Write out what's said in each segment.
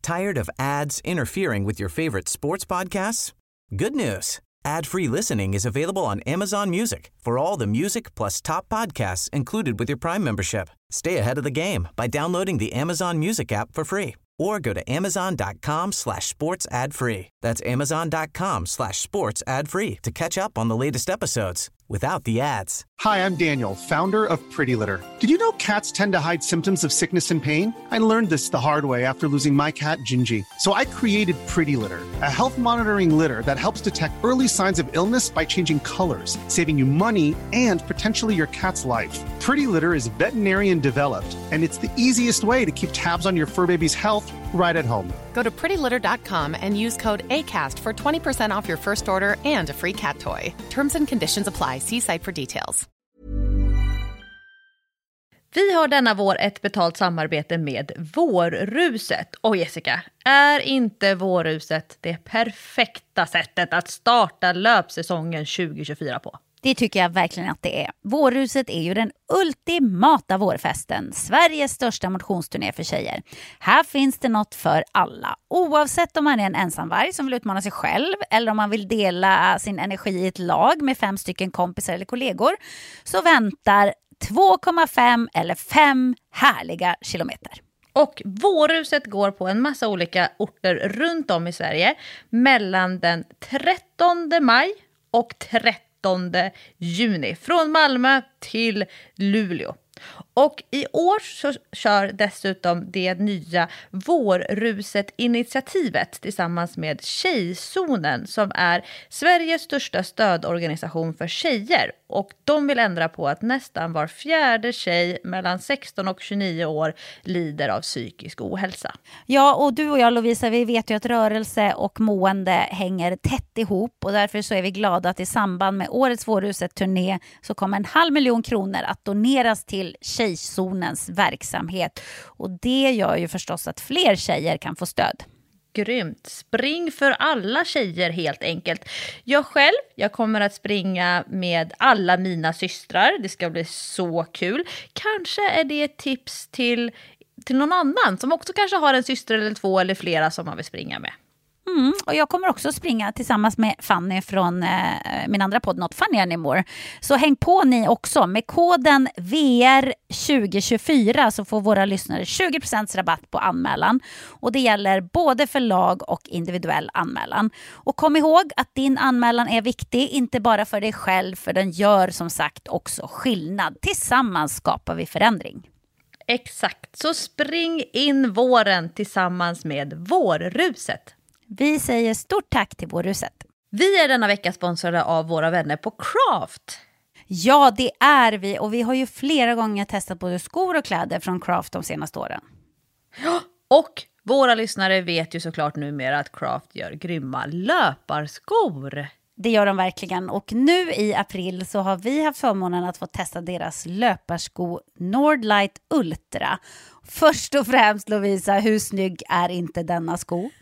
Tired of ads interfering with your favorite sports podcasts? Good news. Ad-free listening is available on Amazon Music for all the music plus top podcasts included with your Prime membership. Stay ahead of the game by downloading the Amazon Music app for free or go to amazon.com/sports ad free. That's amazon.com/sports ad free to catch up on the latest episodes without the ads. Hi, I'm Daniel, founder of Pretty Litter. Did you know cats tend to hide symptoms of sickness and pain? I learned this the hard way after losing my cat, Gingy. So I created Pretty Litter, a health monitoring litter that helps detect early signs of illness by changing colors, saving you money and potentially your cat's life. Pretty Litter is veterinarian developed, and it's the easiest way to keep tabs on your fur baby's health right at home. Go to prettylitter.com and use code ACAST for 20% off your first order and a free cat toy. Terms and conditions apply. See site for details. Vi har denna vår ett betalt samarbete med Vårruset. Och Jessica, är inte Vårruset det perfekta sättet att starta löpsäsongen 2024 på? Det tycker jag verkligen att det är. Vårruset är ju den ultimata vårfesten. Sveriges största motionsturné för tjejer. Här finns det något för alla. Oavsett om man är en ensamvarg som vill utmana sig själv eller om man vill dela sin energi i ett lag med 5 stycken kompisar eller kollegor, så väntar 2,5 eller 5 härliga kilometer. Och Vårruset går på en massa olika orter runt om i Sverige mellan den 13 maj och 13 juni. Från Malmö till Luleå. Och i år så kör dessutom det nya Vårruset-initiativet tillsammans med Tjejzonen som är Sveriges största stödorganisation för tjejer. Och de vill ändra på att nästan var 4:e tjej mellan 16 och 29 år lider av psykisk ohälsa. Ja, och du och jag, Lovisa, vi vet ju att rörelse och mående hänger tätt ihop, och därför så är vi glada att i samband med årets Vårruset-turné så kommer 500 000 kronor att doneras till Tjejzonens verksamhet. Och det gör ju förstås att fler tjejer kan få stöd. Grymt. Spring för alla tjejer helt enkelt. Jag kommer att springa med alla mina systrar. Det ska bli så kul. Kanske är det ett tips till någon annan som också kanske har en syster eller 2 eller flera som man vill springa med. Och jag kommer också springa tillsammans med Fanny från min andra podd Not Funny Anymore. Så häng på ni också. Med koden VR2024 så får våra lyssnare 20% rabatt på anmälan. Och det gäller både för lag och individuell anmälan. Och kom ihåg att din anmälan är viktig, inte bara för dig själv, för den gör som sagt också skillnad. Tillsammans skapar vi förändring. Exakt, så spring in våren tillsammans med Vårruset. Vi säger stort tack till Vårruset. Vi är denna vecka sponsrade av våra vänner på Craft. Ja, det är vi. Och vi har ju flera gånger testat både skor och kläder från Craft de senaste åren. Och våra lyssnare vet ju såklart numera att Craft gör grymma löparskor. Det gör de verkligen. Och nu i april så har vi haft förmånen att få testa deras löparsko Nordlight Ultra. Först och främst, Lovisa, hur snygg är inte denna sko?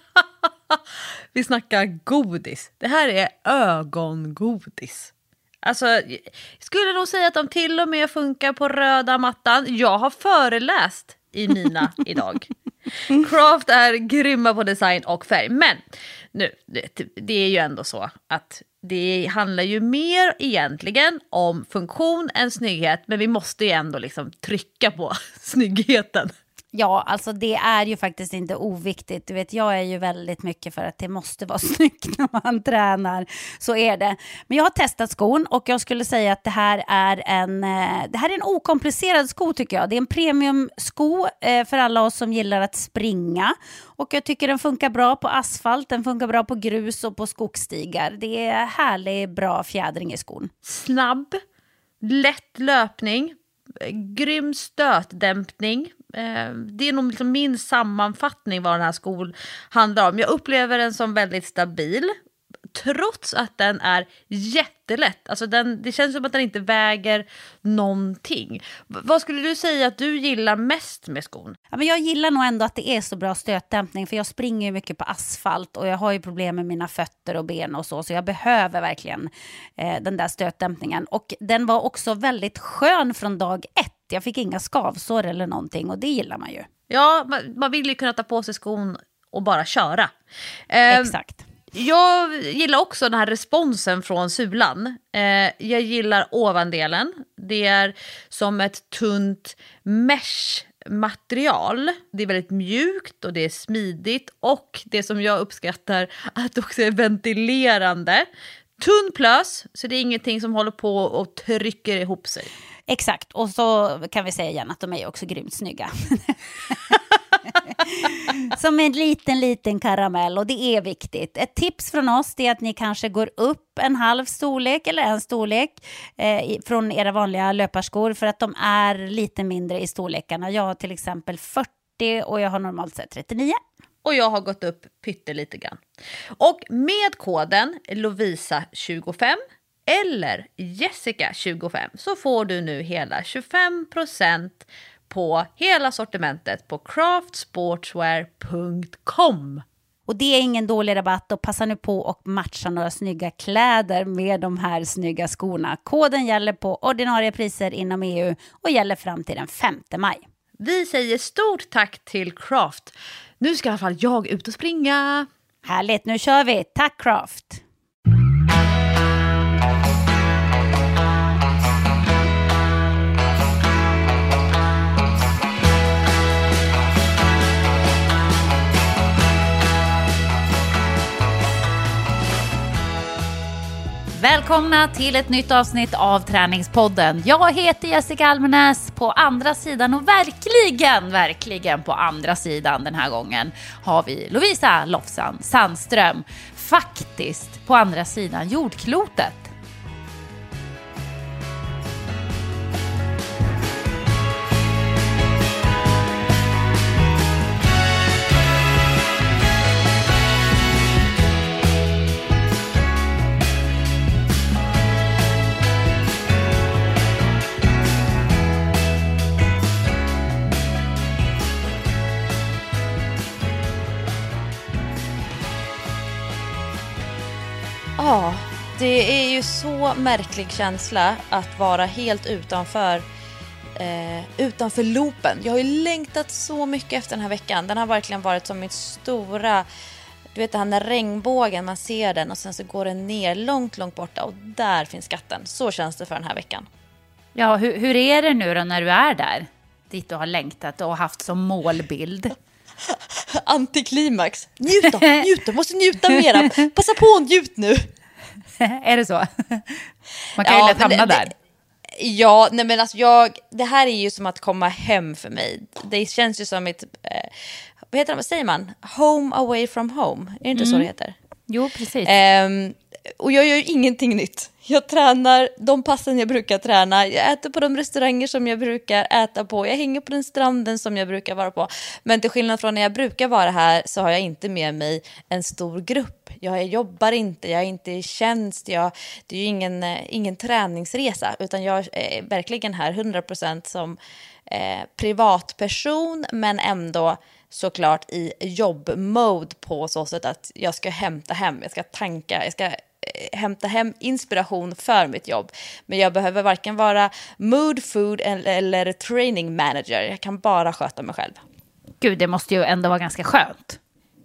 Vi snackar godis. Det här är ögongodis. Alltså, jag skulle nog säga att de till och med funkar på röda mattan. Jag har föreläst i mina idag. Craft är grymma på design och färg. Men nu, det är ju ändå så att det handlar ju mer egentligen om funktion än snygghet. Men vi måste ju ändå liksom trycka på snyggheten. Ja, alltså det är ju faktiskt inte oviktigt. Du vet, jag är ju väldigt mycket för att det måste vara snyggt när man tränar. Så är det. Men jag har testat skon och jag skulle säga att det här är en okomplicerad sko tycker jag. Det är en premiumsko för alla oss som gillar att springa. Och jag tycker den funkar bra på asfalt, den funkar bra på grus och på skogsstigar. Det är härlig, bra fjädring i skon. Snabb, lätt löpning, grym stötdämpning. Det är nog liksom min sammanfattning vad den här skon handlar om. Jag upplever den som väldigt stabil trots att den är jättelätt. Alltså det känns som att den inte väger någonting. Vad skulle du säga att du gillar mest med skon? Ja, men jag gillar nog ändå att det är så bra stötdämpning, för jag springer ju mycket på asfalt och jag har ju problem med mina fötter och ben och så jag behöver verkligen den där stötdämpningen. Och den var också väldigt skön från dag 1. Jag fick inga skavsår eller någonting och det gillar man ju. Ja, man vill ju kunna ta på sig skon och bara köra. Exakt. Jag gillar också den här responsen från sulan. Jag gillar ovandelen. Det är som ett tunt mesh-material. Det är väldigt mjukt och det är smidigt. Och det som jag uppskattar att det också är ventilerande. Tunn plös, så det är ingenting som håller på och trycker ihop sig. Exakt, och så kan vi säga igen att de är också grymt snygga. Som en liten karamell, och det är viktigt. Ett tips från oss är att ni kanske går upp en halv storlek eller en storlek från era vanliga löparskor, för att de är lite mindre i storlekarna. Jag har till exempel 40 och jag har normalt sett 39. Och jag har gått upp pyttelite grann. Och med koden Lovisa25 eller Jessica25 så får du nu hela 25% på hela sortimentet på craftsportswear.com. Och det är ingen dålig rabatt, och passa nu på och matcha några snygga kläder med de här snygga skorna. Koden gäller på ordinarie priser inom EU och gäller fram till den 5 maj. Vi säger stort tack till Craft. Nu ska i alla fall jag ut och springa. Härligt, nu kör vi. Tack Craft! Välkomna till ett nytt avsnitt av Träningspodden. Jag heter Jessica Almenäs. På andra sidan, och verkligen på andra sidan den här gången, har vi Lovisa Lofsan Sandström. Faktiskt på andra sidan jordklotet. Ja, det är ju så märklig känsla att vara helt utanför loopen. Jag har ju längtat så mycket efter den här veckan. Den har verkligen varit som mitt stora, du vet, den här när regnbågen, man ser den och sen så går den ner långt borta och där finns skatten. Så känns det för den här veckan. Ja, hur är det nu då när du är där? Dit du har längtat och haft som målbild. Antiklimax. Njut, måste njuta mera. Passa på och njut nu. Är det så? Man kan ju lätt hamna där. Ja, nej men alltså det här är ju som att komma hem för mig. Det känns ju som ett, vad säger man? Home away from home. Är det inte så det heter? Jo, precis. Och jag gör ju ingenting nytt. Jag tränar de passen jag brukar träna. Jag äter på de restauranger som jag brukar äta på. Jag hänger på den stranden som jag brukar vara på. Men till skillnad från när jag brukar vara här så har jag inte med mig en stor grupp. Jag jobbar inte, jag är inte i tjänst. Det är ju ingen träningsresa. Utan jag är verkligen här 100% som privatperson. Men ändå såklart i jobbmode på så sätt att jag ska hämta hem. Jag ska tanka, jag ska hämta hem inspiration för mitt jobb. Men jag behöver varken vara mood, food eller training manager. Jag kan bara sköta mig själv. Gud, det måste ju ändå vara ganska skönt.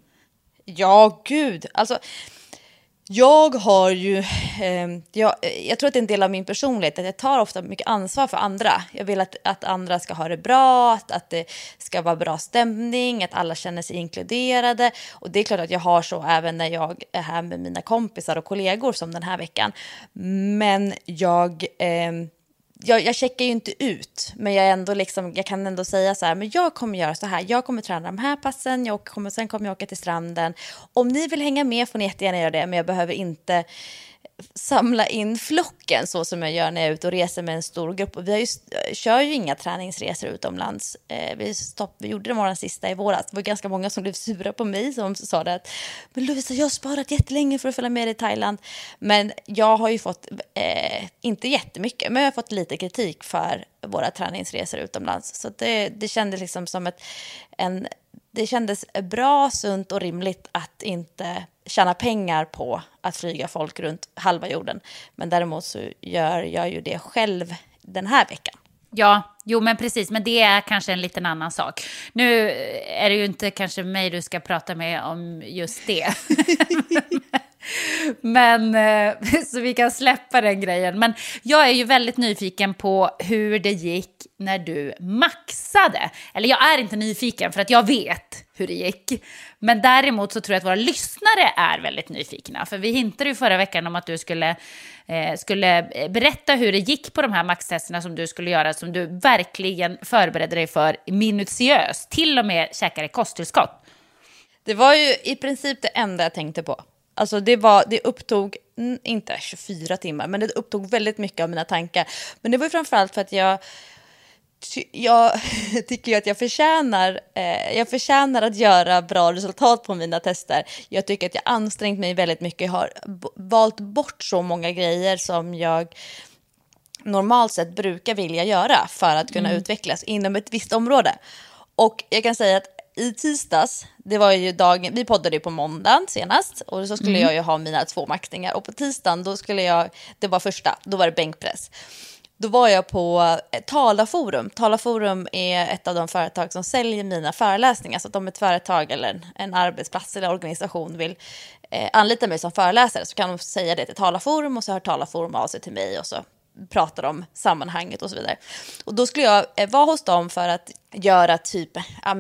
Ja, gud. Alltså, jag har ju... jag tror att det är en del av min personlighet att jag tar ofta mycket ansvar för andra. Jag vill att andra ska ha det bra, att det ska vara bra stämning, att alla känner sig inkluderade. Och det är klart att jag har så även när jag är här med mina kompisar och kollegor som den här veckan. Men jag checkar ju inte ut, men jag kan ändå säga så här, men jag kommer göra så här, jag kommer träna de här passen, sen kommer jag åka till stranden. Om ni vill hänga med får ni jättegärna göra det, men jag behöver inte samla in flocken så som jag gör när jag är ute och reser med en stor grupp. Och kör ju inga träningsresor utomlands. Vi gjorde vår sista i våras. Det var ganska många som blev sura på mig som sa det att men Lovisa, jag har sparat jättelänge för att följa med i Thailand. Men jag har ju fått, inte jättemycket, men jag har fått lite kritik för våra träningsresor utomlands. Så det kändes liksom som det kändes bra, sunt och rimligt att inte tjäna pengar på att flyga folk runt halva jorden. Men däremot så gör jag ju det själv den här veckan. Ja, jo men precis, men det är kanske en liten annan sak. Nu är det ju inte kanske mig du ska prata med om just det. Men så vi kan släppa den grejen. Men jag är ju väldigt nyfiken på hur det gick när du maxade. Eller jag är inte nyfiken för att jag vet hur det gick. Men däremot så tror jag att våra lyssnare är väldigt nyfikna. För vi hintade ju förra veckan om att du skulle berätta hur det gick på de här maxtesterna som du skulle göra. Som du verkligen förberedde dig för minutiöst. Till och med käkade kosttillskott. Det var ju i princip det enda jag tänkte på. Alltså det upptog, inte 24 timmar, men det upptog väldigt mycket av mina tankar. Men det var ju framförallt för att jag tycker att jag förtjänar att göra bra resultat på mina tester. Jag tycker att jag ansträngt mig väldigt mycket. Jag har valt bort så många grejer som jag normalt sett brukar vilja göra för att kunna utvecklas inom ett visst område. Och jag kan säga att i tisdags, det var ju dagen, vi poddade ju på måndagen senast och så skulle jag ju ha mina 2 maxningar. Och på tisdagen, det var första, då var det bänkpress. Då var jag på Talaforum. Talaforum är ett av de företag som säljer mina föreläsningar. Så att om ett företag eller en arbetsplats eller organisation vill anlita mig som föreläsare så kan de säga det till Talaforum och så hör Talaforum av sig till mig och så pratar om sammanhanget och så vidare. Och då skulle jag vara hos dem för att göra typ,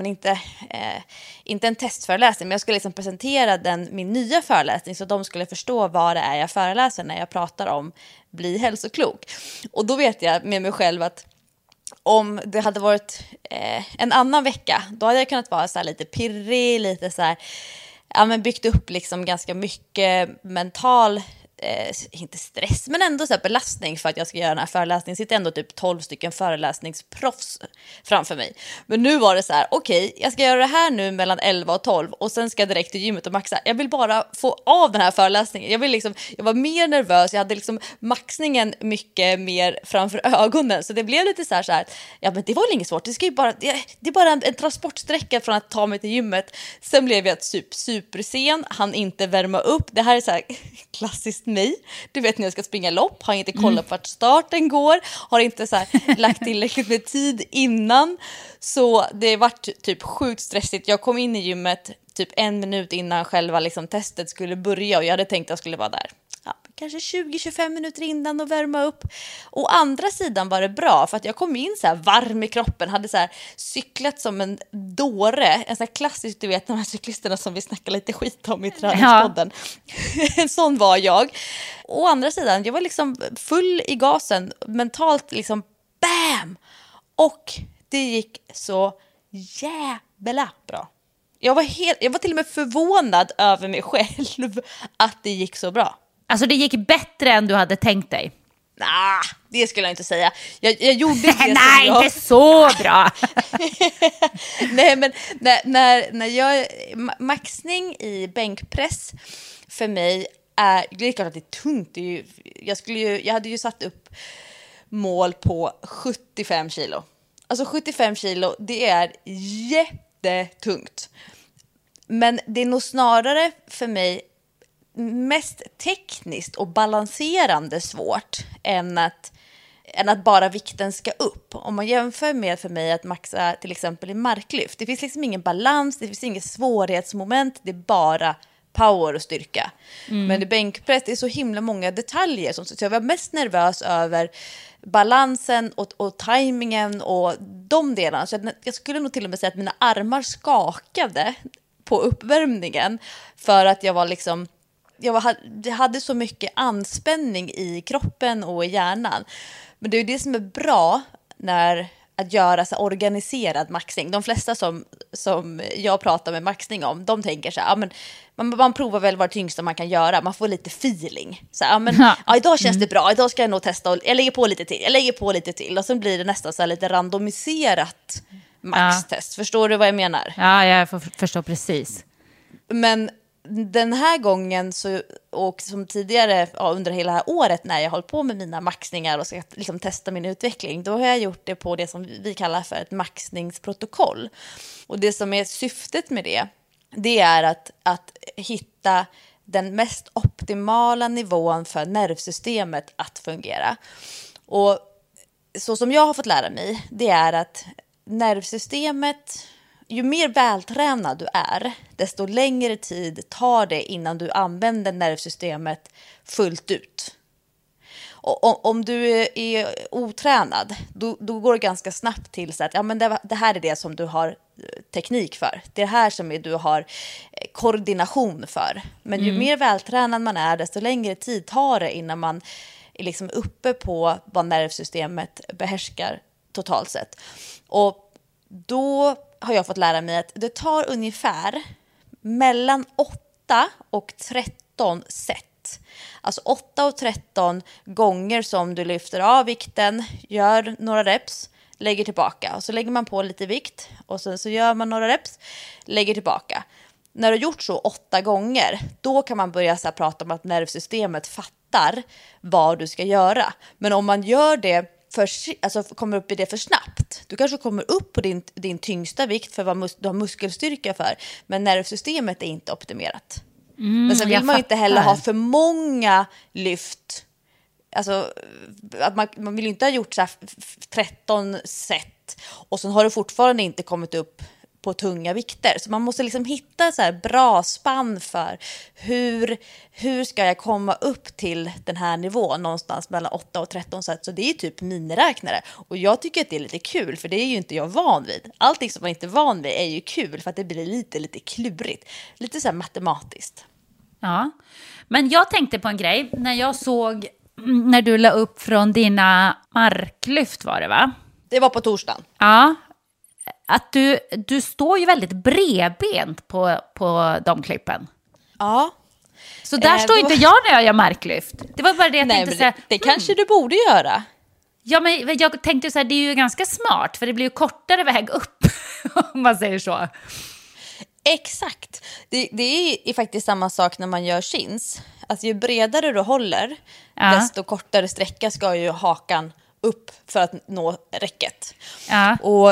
inte en testföreläsning, men jag skulle liksom presentera min nya föreläsning så de skulle förstå vad det är jag föreläser när jag pratar om bli hälsoklok. Och då vet jag med mig själv att om det hade varit en annan vecka, då hade jag kunnat vara så här lite pirrig, lite så här, byggt upp liksom ganska mycket mental inte stress, men ändå så här belastning för att jag ska göra den här föreläsningen. Sitter ändå typ 12 stycken föreläsningsproffs framför mig. Men nu var det så här, okej, jag ska göra det här nu mellan 11 och 12 och sen ska jag direkt till gymmet och maxa. Jag vill bara få av den här föreläsningen. Jag var mer nervös, jag hade liksom maxningen mycket mer framför ögonen. Så det blev lite så här, ja men det var väl inget svårt. Det är bara en transportsträcka från att ta mig till gymmet. Sen blev jag supersen, han inte värma upp. Det här är så här klassiskt mig. Du vet när jag ska springa lopp, har inte kollat vart starten går, har inte så här lagt tillräckligt med tid innan. Så det vart typ sjukt stressigt. Jag kom in i gymmet typ 1 minut innan själva liksom testet skulle börja och jag hade tänkt att jag skulle vara där. Ja, kanske 20-25 minuter innan och värma upp. Å andra sidan var det bra för att jag kom in så här varm i kroppen, hade så här cyklat som en dåre, en sån här klassisk, du vet de här cyklisterna som vi snackar lite skit om i träningspodden. Ja. En sån var jag. Å andra sidan, jag var liksom full i gasen, mentalt liksom bam! Och det gick så jävla bra. Jag var till och med förvånad över mig själv att det gick så bra. Alltså det gick bättre än du hade tänkt dig? Nej, det skulle jag inte säga. Jag gjorde det nej, inte så bra. Nej, men när jag maxning i bänkpress för mig det är klart att det är tungt. Jag hade ju satt upp mål på 75 kilo. Alltså 75 kilo, det är jättetungt. Men det är nog snarare för mig mest tekniskt och balanserande svårt än att bara vikten ska upp. Om man jämför med för mig att maxa till exempel i marklyft. Det finns liksom ingen balans, det finns inget svårighetsmoment, det är bara power och styrka. Men i bänkpress det är så himla många detaljer. Så jag var mest nervös över balansen och tajmingen och de delarna. Så jag skulle nog till och med säga att mina armar skakade på uppvärmningen för att jag var liksom... Jag hade så mycket anspänning i kroppen och i hjärnan. Men det är ju det som är bra att göra så organiserad maxning. De flesta som jag pratar med maxning om, de tänker så här, man provar väl vad det tyngsta man kan göra. Man får lite feeling. Så här, idag känns det bra, idag ska jag nog testa. Och jag lägger på lite till. Och sen blir det nästan så här lite randomiserat maxtest. Förstår du vad jag menar? Ja, jag förstår precis. Men den här gången och som tidigare under hela här året när jag håller på med mina maxningar och ska liksom testa min utveckling, då har jag gjort det på det som vi kallar för ett maxningsprotokoll. Och det som är syftet med det är att hitta den mest optimala nivån för nervsystemet att fungera. Och så som jag har fått lära mig, det är att nervsystemet, ju mer vältränad du är, desto längre tid tar det innan du använder nervsystemet fullt ut. Och om du är otränad, då går det ganska snabbt till så att ja, men det här är det som du har teknik för. Det är det här som du har koordination för. Men ju mer vältränad man är, desto längre tid tar det innan man är liksom uppe på vad nervsystemet behärskar totalt sett. Och då har jag fått lära mig att det tar ungefär mellan 8 och 13 set. Alltså 8 och 13 gånger som du lyfter av vikten, gör några reps, lägger tillbaka. Och så lägger man på lite vikt och sen så gör man några reps, lägger tillbaka. När du har gjort så 8 gånger, då kan man börja så här prata om att nervsystemet fattar vad du ska göra. Men om man gör det alltså kommer upp i det för snabbt. Du kanske kommer upp på din tyngsta vikt för vad du har muskelstyrka för. Men nervsystemet är inte optimerat. Men sen vill man inte heller ha för många lyft. Alltså, att man vill inte ha gjort så här 13 set. Och sen har du fortfarande inte kommit upp på tunga vikter. Så man måste liksom hitta så här bra spann för hur ska jag komma upp till den här nivån någonstans mellan 8 och 13 set. Så det är typ miniräknare. Och jag tycker att det är lite kul för det är ju inte jag van vid. Allting som man inte är van vid är ju kul för att det blir lite klurigt. Lite så här matematiskt. Ja, men jag tänkte på en grej när jag såg när du la upp från dina marklyft var det va? Det var på torsdagen. Ja, att du står ju väldigt bredbent på de klippen. Ja. Så där står inte jag när jag gör marklyft. Det var bara det jag tänkte säga. Det kanske du borde göra. Ja, men jag tänkte så här, det är ju ganska smart för det blir ju kortare väg upp om man säger så. Exakt. Det är faktiskt samma sak när man gör chins. Alltså ju bredare du håller, desto kortare sträcka ska ju hakan upp för att nå räcket. Ja. Och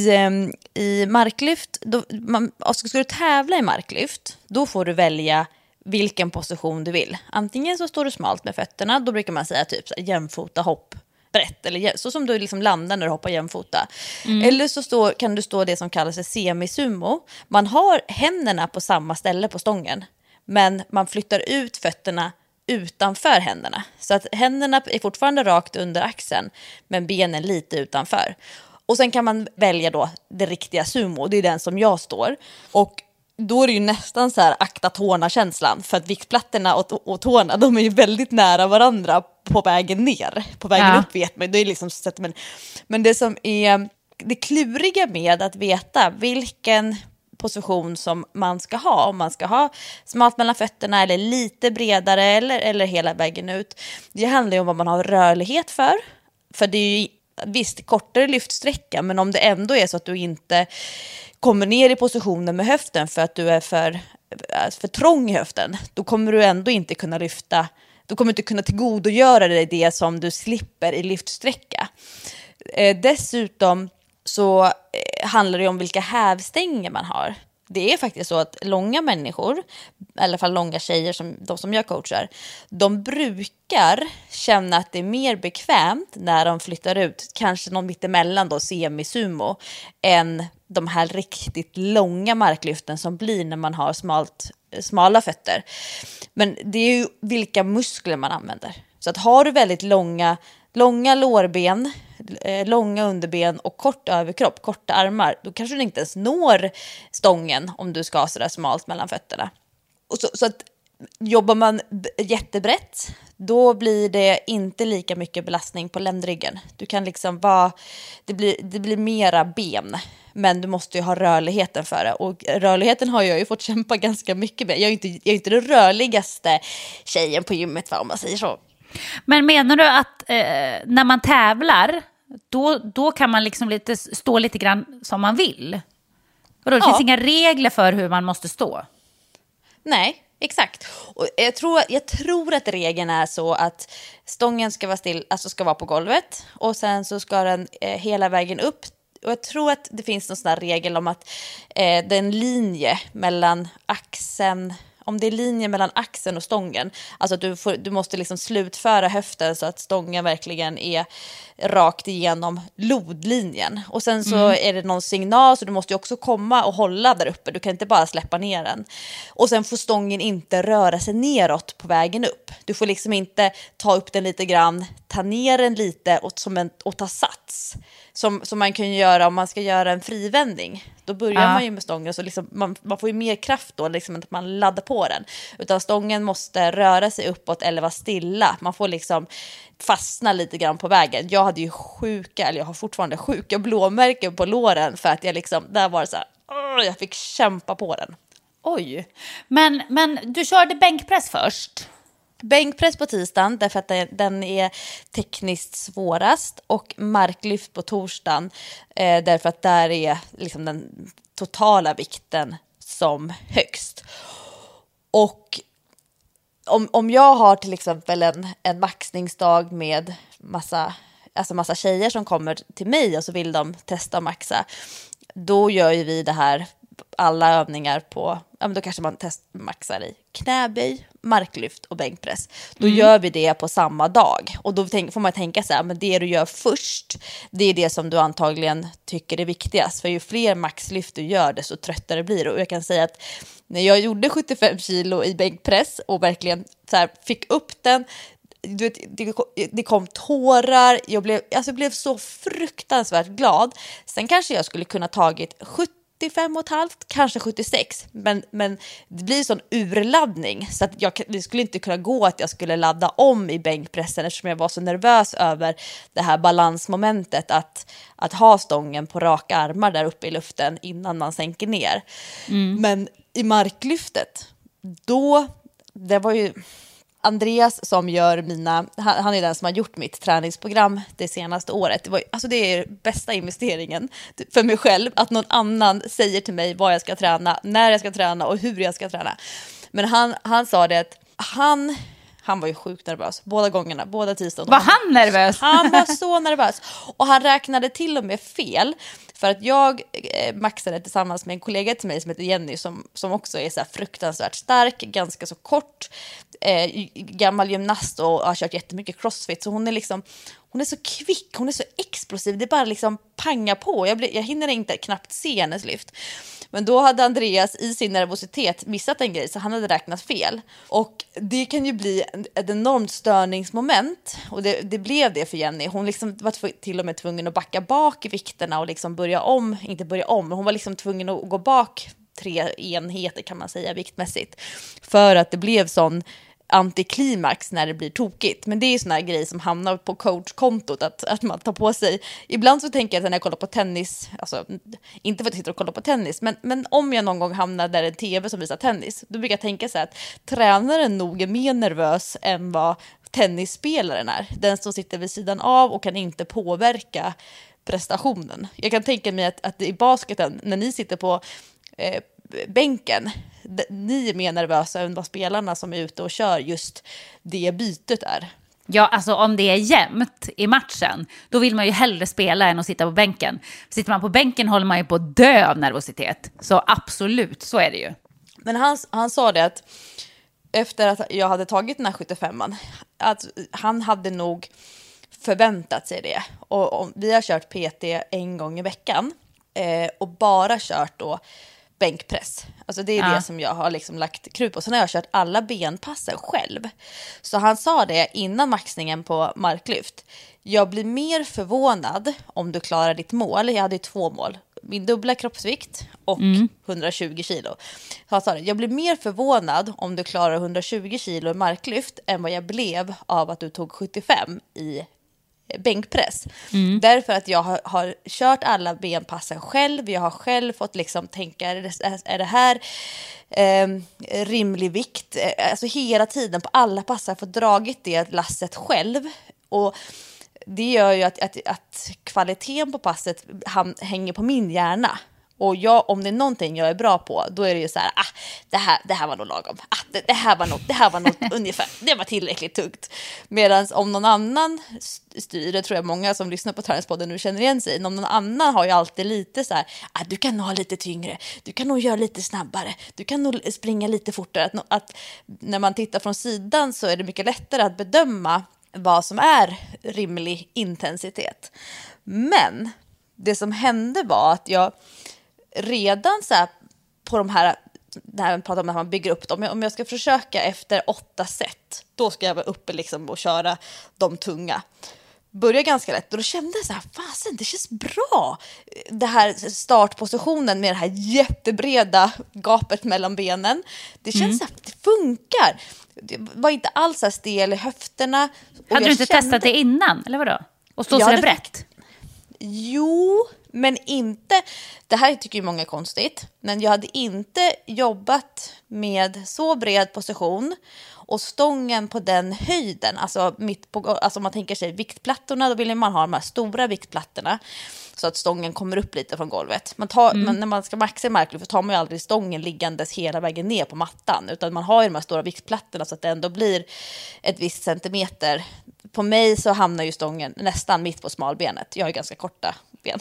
i marklyft, ska du tävla i marklyft, då får du välja vilken position du vill. Antingen så står du smalt med fötterna, då brukar man säga typ så här, jämfota hopp brett, eller så som du liksom landar när du hoppar jämfota. Eller så kan du stå det som kallas för semisumo. Man har händerna på samma ställe på stången, men man flyttar ut fötterna utanför händerna. Så att händerna är fortfarande rakt under axeln, men benen lite utanför. Och sen kan man välja då det riktiga sumo, det är den som jag står. Och då är det ju nästan så här akta tårna-känslan. För att viktplattorna och tårna, de är ju väldigt nära varandra på vägen ner. På vägen upp vet man. Det är liksom, men det som är det kluriga med att veta vilken position som man ska ha. Om man ska ha smalt mellan fötterna eller lite bredare eller hela vägen ut. Det handlar ju om vad man har rörlighet för. För det är ju visst kortare lyftsträcka, men om det ändå är så att du inte kommer ner i positionen med höften för att du är för trång i höften, då kommer du ändå inte kunna lyfta. Du kommer inte kunna tillgodogöra dig det som du slipper i lyftsträcka. Dessutom så handlar det om vilka hävstänger man har. Det är faktiskt så att långa människor, i alla fall långa tjejer som de som jag coachar, de brukar känna att det är mer bekvämt när de flyttar ut, kanske någon mittemellan då, semisumo, än de här riktigt långa marklyften som blir när man har smala fötter. Men det är ju vilka muskler man använder. Så att har du väldigt långa lårben, långa underben och kort överkropp, korta armar, då kanske du inte ens når stången om du ska ha sådär smalt mellan fötterna. Och så att jobbar man jättebrett, då blir det inte lika mycket belastning på ländryggen. Du kan liksom det blir mera ben, men du måste ju ha rörligheten för det. Och rörligheten har jag ju fått kämpa ganska mycket med. Jag är inte den rörligaste tjejen på gymmet, om man säger så. Men menar du att när man tävlar, då kan man liksom stå lite grann som man vill? Och då finns inga regler för hur man måste stå? Nej, exakt. Och jag tror att regeln är så att stången ska vara still, alltså ska vara på golvet, och sen så ska den hela vägen upp. Och jag tror att det finns någon sån där regel om att den linje mellan axeln, om det är linjen mellan axeln och stången, alltså att du måste liksom slutföra höften så att stången verkligen är rakt igenom lodlinjen. Och sen så är det någon signal, så du måste ju också komma och hålla där uppe. Du kan inte bara släppa ner den. Och sen får stången inte röra sig neråt på vägen upp. Du får liksom inte ta upp den lite grann, ta ner den lite och ta sats. Som man kan göra om man ska göra en frivändning. Då börjar man ju med stången, så liksom man får ju mer kraft då, liksom att man laddar på den. Utan stången måste röra sig uppåt eller vara stilla. Man får liksom fastna lite grann på vägen. Jag hade ju jag har fortfarande sjuka blåmärken på låren för att jag liksom, där var det så här, jag fick kämpa på den. Oj, men du körde bänkpress först? Bänkpress på tisdagen därför att den är tekniskt svårast, och marklyft på torsdagen därför att där är liksom den totala vikten som högst. Och om jag har till exempel en maxningsdag med massa tjejer som kommer till mig och så vill de testa att maxa, då gör ju vi det här, alla övningar på, då kanske man maxar i knäböj, marklyft och bänkpress. Då gör vi det på samma dag. Och då får man tänka så här, men det du gör först, det är det som du antagligen tycker är viktigast. För ju fler maxlyft du gör, desto tröttare blir det. Och jag kan säga att när jag gjorde 75 kilo i bänkpress och verkligen så här fick upp den, du vet, det kom tårar, jag blev så fruktansvärt glad. Sen kanske jag skulle kunna tagit 75,5, kanske 76, men det blir sån urladdning så att det skulle inte kunna gå att jag skulle ladda om i bänkpressen, eftersom jag var så nervös över det här balansmomentet att ha stången på raka armar där uppe i luften innan man sänker ner. Men i marklyftet, det var ju Andreas som gör han är den som har gjort mitt träningsprogram det senaste året. Det är bästa investeringen för mig själv, att någon annan säger till mig vad jag ska träna, när jag ska träna och hur jag ska träna. Men han sa det att han var ju sjukt nervös båda tisdagen. Var han nervös? Han var så nervös. Och han räknade till och med fel. För att jag maxade tillsammans med en kollega till mig som heter Jenny, som också är så här fruktansvärt stark, ganska så kort, gammal gymnast och har kört jättemycket crossfit. Så hon är så kvick, hon är så explosiv. Det bara liksom panga på. Jag hinner inte knappt se hennes lyft. Men då hade Andreas i sin nervositet missat en grej, så han hade räknat fel. Och det kan ju bli ett enormt störningsmoment. Och det blev det för Jenny. Hon liksom var till och med tvungen att backa bak i vikterna och liksom inte börja om. Men hon var liksom tvungen att gå bak 3 enheter kan man säga viktmässigt. För att det blev sån antiklimax när det blir tokigt. Men det är såna här grejer som hamnar på coachkontot, att man tar på sig. Ibland så tänker jag att när jag kollar på tennis, alltså inte för att jag sitter och kollar på tennis, men om jag någon gång hamnar där en tv som visar tennis, då brukar jag tänka så här att tränaren nog är mer nervös än vad tennisspelaren är. Den som sitter vid sidan av och kan inte påverka prestationen. Jag kan tänka mig att i basketen, när ni sitter på bänken, ni är mer nervösa än vad spelarna som är ute och kör just det bytet är. Ja, alltså om det är jämnt i matchen, då vill man ju hellre spela än att sitta på bänken. Sitter man på bänken håller man ju på att dö av nervositet. Så absolut, så är det ju. Men han sa det att efter att jag hade tagit den här 75an, att han hade nog förväntat sig det. Och vi har kört PT en gång i veckan och bara kört då bänkpress. Alltså det är det som jag har liksom lagt krut på. Sen har jag kört alla benpassen själv. Så han sa det innan maxningen på marklyft. Jag blir mer förvånad om du klarar ditt mål. Jag hade ju 2 mål. Min dubbla kroppsvikt och 120 kilo. Så han sa det, jag blir mer förvånad om du klarar 120 kilo i marklyft än vad jag blev av att du tog 75 i bänkpress. Därför att jag har kört alla benpassen själv. Jag har själv fått liksom tänka, är det här rimlig vikt? Alltså hela tiden på alla pass har jag fått dragit det lasset själv. Och det gör ju att kvaliteten på passet hänger på min hjärna. Och om det är någonting jag är bra på, då är det ju så här, det här var nog lagom. Det här var nog ungefär, det var tillräckligt tungt. Medan om någon annan styr, det tror jag många som lyssnar på Träningspodden nu känner igen sig. Om någon annan har ju alltid lite så här, du kan nog ha lite tyngre, du kan nog göra lite snabbare, du kan nog springa lite fortare. Att när man tittar från sidan så är det mycket lättare att bedöma vad som är rimlig intensitet. Men det som hände var att jag redan så här på de här, när man pratar om att man bygger upp dem, om jag ska försöka efter 8 set, då ska jag vara uppe liksom och köra de tunga. Börjar ganska lätt och då kände jag så här, fasen, det känns bra. Det här startpositionen med det här jättebreda gapet mellan benen, det känns så här, det funkar. Det var inte alls så här stel i höfterna. Hade du inte testat det innan, eller vadå? Och stå så där brett? Jo, men inte, det här tycker ju många är konstigt, men jag hade inte jobbat med så bred position och stången på den höjden, alltså om man tänker sig viktplattorna, då vill man ha de här stora viktplattorna så att stången kommer upp lite från golvet. Men när man ska maxa marklyft så tar man ju aldrig stången liggandes hela vägen ner på mattan, utan man har ju de här stora viktplattorna så att det ändå blir ett visst centimeter. På mig så hamnar ju stången nästan mitt på smalbenet. Jag har ju ganska korta ben.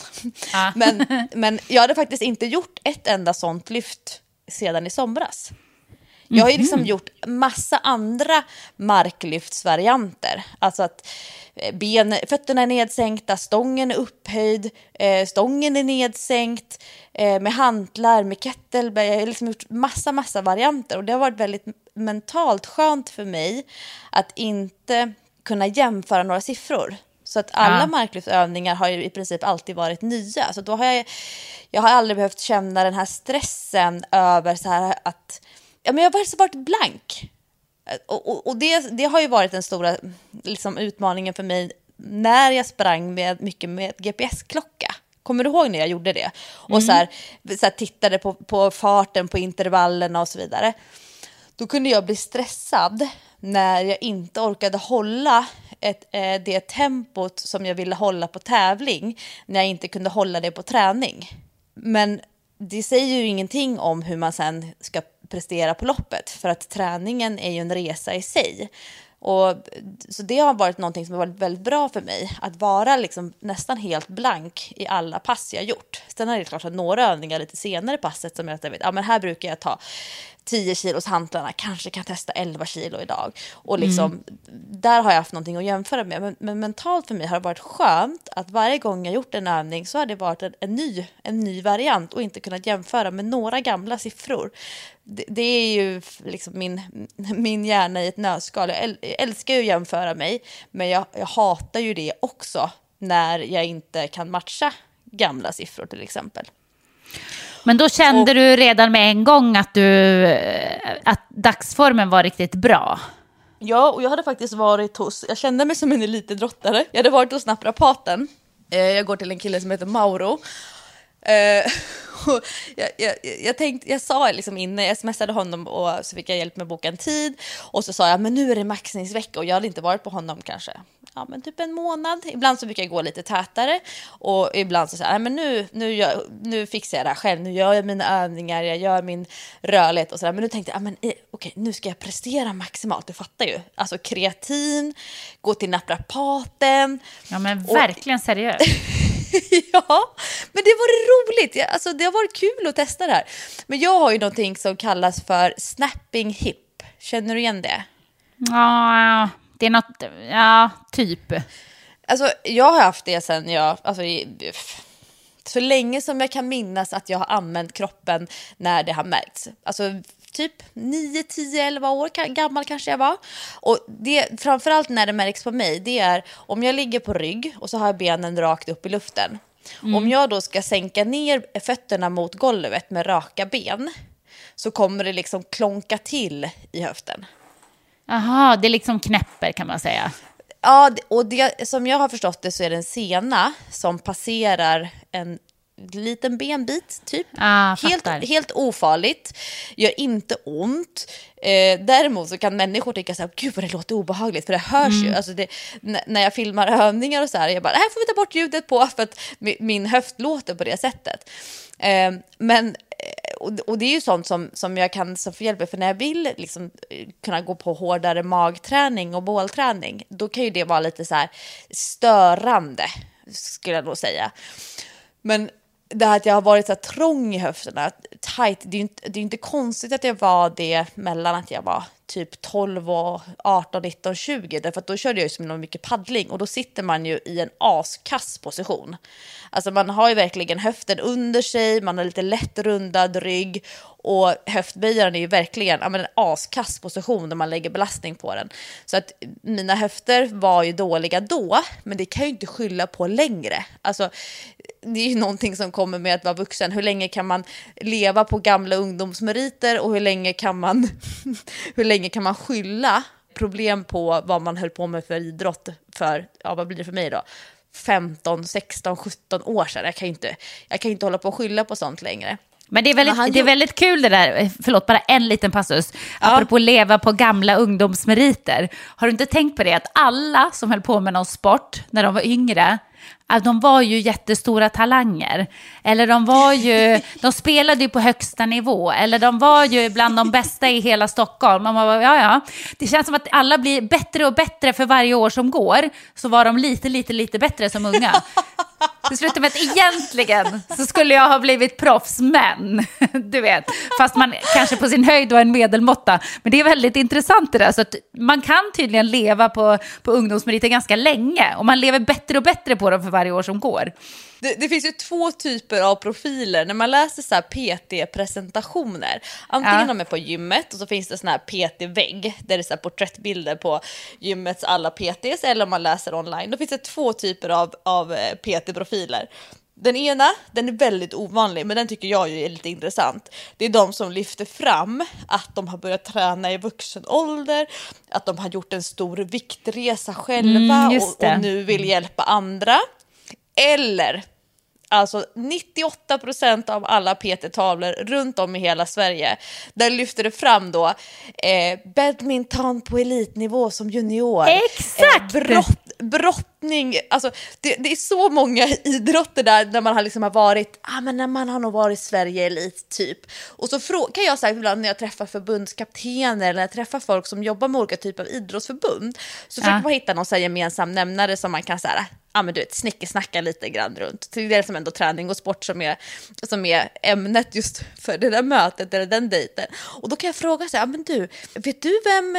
Men jag hade faktiskt inte gjort ett enda sånt lyft sedan i somras. Jag har ju liksom gjort massa andra marklyftsvarianter. Alltså att fötterna är nedsänkta, stången är upphöjd, stången är nedsänkt, med hantlar, med kettlebell. Jag har liksom gjort massa varianter. Och det har varit väldigt mentalt skönt för mig att inte kunna jämföra några siffror. Så att alla marklyftövningar har ju i princip alltid varit nya. Så då har jag har aldrig behövt känna den här stressen över så här att jag har varit blank. Och det har ju varit den stora liksom, utmaningen för mig när jag sprang mycket med GPS-klocka. Kommer du ihåg när jag gjorde det? Och så här tittade på farten, på intervallerna och så vidare. Då kunde jag bli stressad när jag inte orkade hålla det tempot som jag ville hålla på tävling, när jag inte kunde hålla det på träning. Men det säger ju ingenting om hur man sen ska prestera på loppet, för att träningen är ju en resa i sig. Så det har varit någonting som har varit väldigt bra för mig, att vara liksom nästan helt blank i alla pass jag gjort. Sen är det klart att några övningar lite senare i passet som jag vet, men här brukar jag ta 10 kilos hantlarna, kanske kan testa 11 kilo idag. Och liksom, där har jag haft någonting att jämföra med. Men mentalt för mig har det varit skönt att varje gång jag gjort en övning så har det varit en ny variant och inte kunnat jämföra med några gamla siffror. Det är ju liksom min hjärna i ett nötskal. Jag älskar ju att jämföra mig, men jag hatar ju det också när jag inte kan matcha gamla siffror till exempel. Men då kände du redan med en gång att dagsformen var riktigt bra? Ja, och jag hade faktiskt jag kände mig som en elitidrottare. Jag hade varit hos naprapaten. Jag går till en kille som heter Mauro. Jag sa liksom inne, jag smsade honom och så fick jag hjälp med att boka en tid. Och så sa jag, men nu är det maxningsvecka och jag hade inte varit på honom kanske. Ja, men typ en månad. Ibland så brukar jag gå lite tätare. Och ibland så säger jag, men nu fixar jag det här själv. Nu gör jag mina övningar, jag gör min rörlighet och sådär. Men nu tänkte jag, okej, nu ska jag prestera maximalt. Du fattar ju. Alltså kreatin, gå till naprapaten. Ja, men verkligen seriöst. Ja, men det var roligt. Alltså, det har varit kul att testa det här. Men jag har ju någonting som kallas för snapping hip. Känner du igen det? Ja, det är något, typ. Alltså, jag har haft det sen så länge som jag kan minnas att jag har använt kroppen när det har märkts. Alltså typ 9, 10, 11 år gammal kanske jag var. Och det, framförallt när det märks på mig, det är om jag ligger på rygg och så har jag benen rakt upp i luften. Om jag då ska sänka ner fötterna mot golvet med raka ben, så kommer det liksom klonka till i höften. Aha, det liksom knäpper kan man säga. Ja, och det, som jag har förstått det så är det en sena som passerar liten benbit typ. Helt ofarligt, gör inte ont. Däremot så kan människor tycka så här, gud vad det låter obehagligt, för det hörs ju. Alltså när jag filmar övningar och så här, jag bara, här får vi ta bort ljudet på, för att min höft låter på det sättet. Men och det är ju sånt som jag kan få hjälp med, för när jag vill liksom kunna gå på hårdare magträning och bålträning, då kan ju det vara lite så här störande, skulle jag nog säga. Men det här att jag har varit så här trång i höfterna, tight, det är inte konstigt att jag var det mellan att jag var typ 12 och 18, 19, 20. Därför att då körde jag ju som mycket paddling, och då sitter man ju i en askass position. Alltså man har ju verkligen höften under sig, man har lite lätt rundad rygg, och höftböjaren är ju verkligen en askass position där man lägger belastning på den. Så att mina höfter var ju dåliga då, men det kan ju inte skylla på längre. Alltså det är ju någonting som kommer med att vara vuxen. Hur länge kan man leva på gamla ungdomsmeriter, och hur länge kan man skylla problem på vad man höll på med för idrott för, vad blir det för mig då? 15, 16, 17 år sedan. Jag kan inte hålla på och skylla på sånt längre. Men det är väldigt kul det där, förlåt, bara en liten passus. Apropå leva på gamla ungdomsmeriter. Har du inte tänkt på det, att alla som höll på med någon sport när de var yngre, att de var ju jättestora talanger. Eller de spelade ju på högsta nivå. Eller de var ju bland de bästa i hela Stockholm. Man bara, det känns som att alla blir bättre och bättre för varje år som går. Så var de lite bättre som unga. Det slutar med att egentligen så skulle jag ha blivit proffs, men du vet, fast man kanske på sin höjd var en medelmåtta. Men det är väldigt intressant det där, så att man kan tydligen leva på ungdomsmeriter ganska länge, och man lever bättre och bättre på dem för varje år som går. Det finns ju 2 typer av profiler när man läser så här PT-presentationer. Antingen de är på gymmet, och så finns det sån här PT-vägg där det är så här porträttbilder på gymmets alla PTs, eller om man läser online. Då finns det 2 typer av PT-profiler. Den ena, den är väldigt ovanlig, men den tycker jag ju är lite intressant. Det är de som lyfter fram att de har börjat träna i vuxen ålder, att de har gjort en stor viktresa själva och nu vill hjälpa andra. Eller, alltså 98% av alla PT-tavlor runt om i hela Sverige, där lyfter det fram då badminton på elitnivå som junior. Exakt! Brottning, alltså det är så många idrotter där man har varit, men när man har nog varit Sverige elit typ. Och så kan jag säga ibland när jag träffar förbundskaptener, eller när jag träffar folk som jobbar med olika typer av idrottsförbund, så försöker man hitta någon så här gemensam nämnare som man kan säga, men du vet, snickesnacka lite grann runt. Det är som ändå träning och sport som är ämnet just för det där mötet eller den dejten. Och då kan jag fråga så här, men du, vet du vem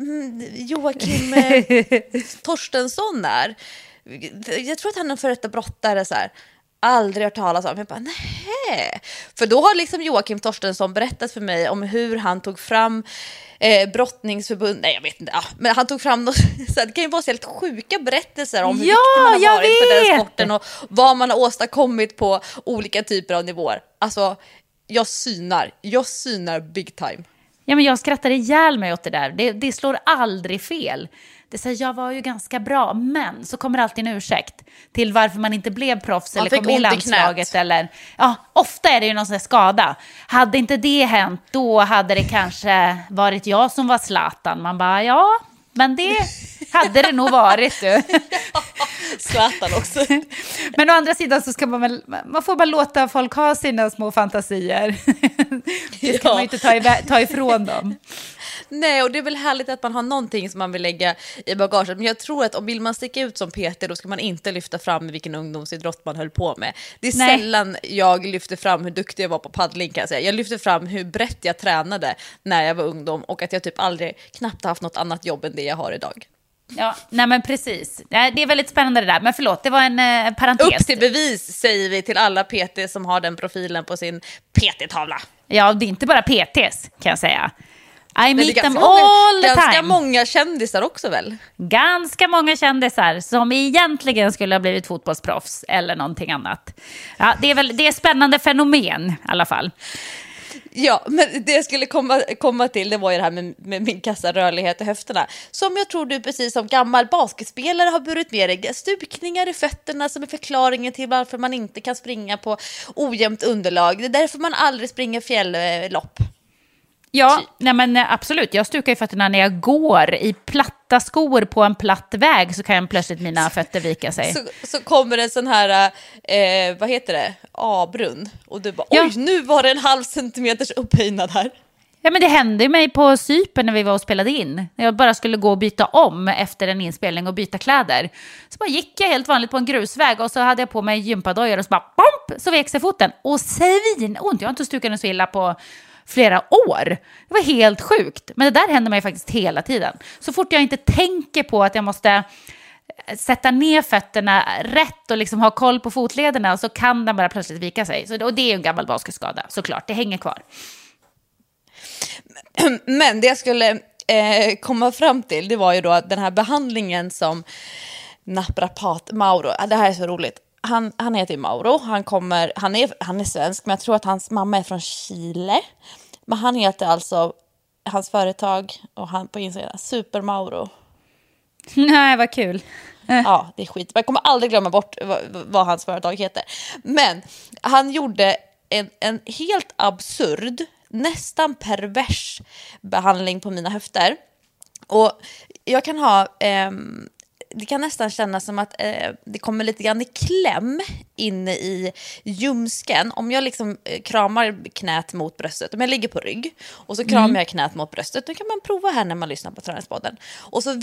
Joakim Torstensson är? Jag tror att han är en före detta brottare så här. Aldrig hört talas om. Jag bara, nej. För då har Joakim Torstensson berättat för mig om hur han tog fram brottningsförbund. Nej, jag vet inte. Men han tog fram så det kan ju vara så helt sjuka berättelser om hur viktig man har varit för den sporten och vad man har åstadkommit på olika typer av nivåer. Alltså, jag synar big time. Ja, men jag skrattar ihjäl mig åt det där. Det slår aldrig fel. Det säger, jag var ju ganska bra, men så kommer alltid en ursäkt till varför man inte blev proffs eller kom i landslaget. Eller, ofta är det ju någon sån här skada. Hade inte det hänt, då hade det kanske varit jag som var Zlatan. Man bara, men det hade det nog varit du. Zlatan också. Men å andra sidan så ska man får bara låta folk ha sina små fantasier. Det ska man ju inte ta ifrån dem. Nej, och det är väl härligt att man har någonting som man vill lägga i bagaget. Men jag tror att om vill man sticka ut som PT, då ska man inte lyfta fram vilken ungdomsidrott man höll på med. Det är sällan jag lyfter fram hur duktig jag var på paddling, kan jag säga. Jag lyfter fram hur brett jag tränade när jag var ungdom, och att jag typ knappt haft något annat jobb än det jag har idag. Ja, nej men precis. Det är väldigt spännande det där. Men förlåt, det var en parentes. Upp till bevis, säger vi till alla PT som har den profilen på sin PT-tavla. Ja, det är inte bara PTs, kan jag säga. I meet them all the time. Ganska många kändisar också väl? Ganska många kändisar som egentligen skulle ha blivit fotbollsproffs eller någonting annat. Ja, det är spännande fenomen i alla fall. Ja, men det jag skulle komma till, det var ju det här med min kassarörlighet i höfterna. Som jag tror du precis som gammal basketspelare har burit med dig. Stukningar i fötterna som är förklaringen till varför man inte kan springa på ojämnt underlag. Det är därför man aldrig springer fjälllopp. Ja, nej men absolut. Jag stukar i fötterna när jag går i platta skor på en platt väg, så kan plötsligt mina fötter vika sig. Så kommer en sån här, vad heter det, A-brunn. Och du bara, oj, nu var det 0,5 centimeters upphöjnad här. Ja, men det hände mig på Cypern när vi var och spelade in. När jag bara skulle gå och byta om efter en inspelning och byta kläder. Så bara gick jag helt vanligt på en grusväg och så hade jag på mig gympadojor och så bara, bump, så vek sig foten. Och svinont, jag har inte stukat den så illa på flera år. Det var helt sjukt. Men det där händer mig faktiskt hela tiden. Så fort jag inte tänker på att jag måste sätta ner fötterna rätt och liksom ha koll på fotlederna, så kan den bara plötsligt vika sig. Och det är en gammal basketskada, såklart. Det hänger kvar. Men det jag skulle komma fram till, det var ju då den här behandlingen som naprapat Mauro. Det här är så roligt. Han heter ju Mauro. Han är svensk, men jag tror att hans mamma är från Chile. Men han heter alltså, hans företag och han på Instagram, Super Mauro. Nej, vad kul. Ja, det är skit. Jag kommer aldrig glömma bort vad hans företag heter. Men han gjorde en helt absurd, nästan pervers behandling på mina höfter. Och jag kan ha... det kan nästan kännas som att det kommer lite grann i kläm inne i ljumsken. Om jag liksom kramar knät mot bröstet, om jag ligger på rygg och så kramar jag knät mot bröstet, då kan man prova här när man lyssnar på Träningspodden. Och så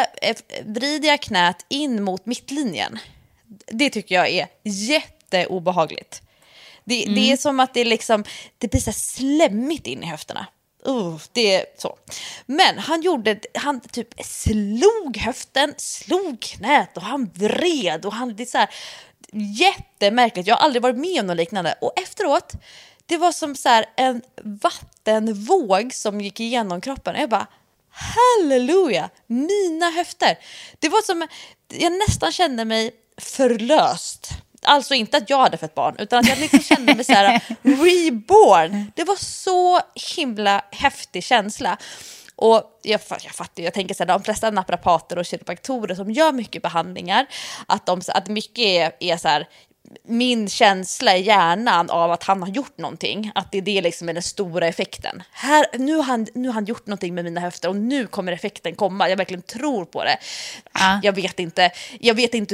vrider jag knät in mot mittlinjen. Det tycker jag är jätteobehagligt. Det är som att det blir så slemmigt in i höfterna. Det är så. Men han typ slog höften, slog knät och han vred och det är så här jättemärkligt. Jag har aldrig varit med om något liknande. Och efteråt, det var som så här en vattenvåg som gick igenom kroppen. Jag bara, halleluja, mina höfter. Det var som, jag nästan kände mig förlöst. Alltså inte att jag hade fått barn, utan att jag liksom kände mig så här reborn. Det var så himla häftig känsla. Och jag fattar, jag tänker så här, de flesta naprapater och kiropraktorer som gör mycket behandlingar, att mycket är så här, min känsla i hjärnan av att han har gjort någonting, att det liksom är den stora effekten. Nu har han gjort någonting med mina höfter och nu kommer effekten komma. Jag verkligen tror på det. Jag vet inte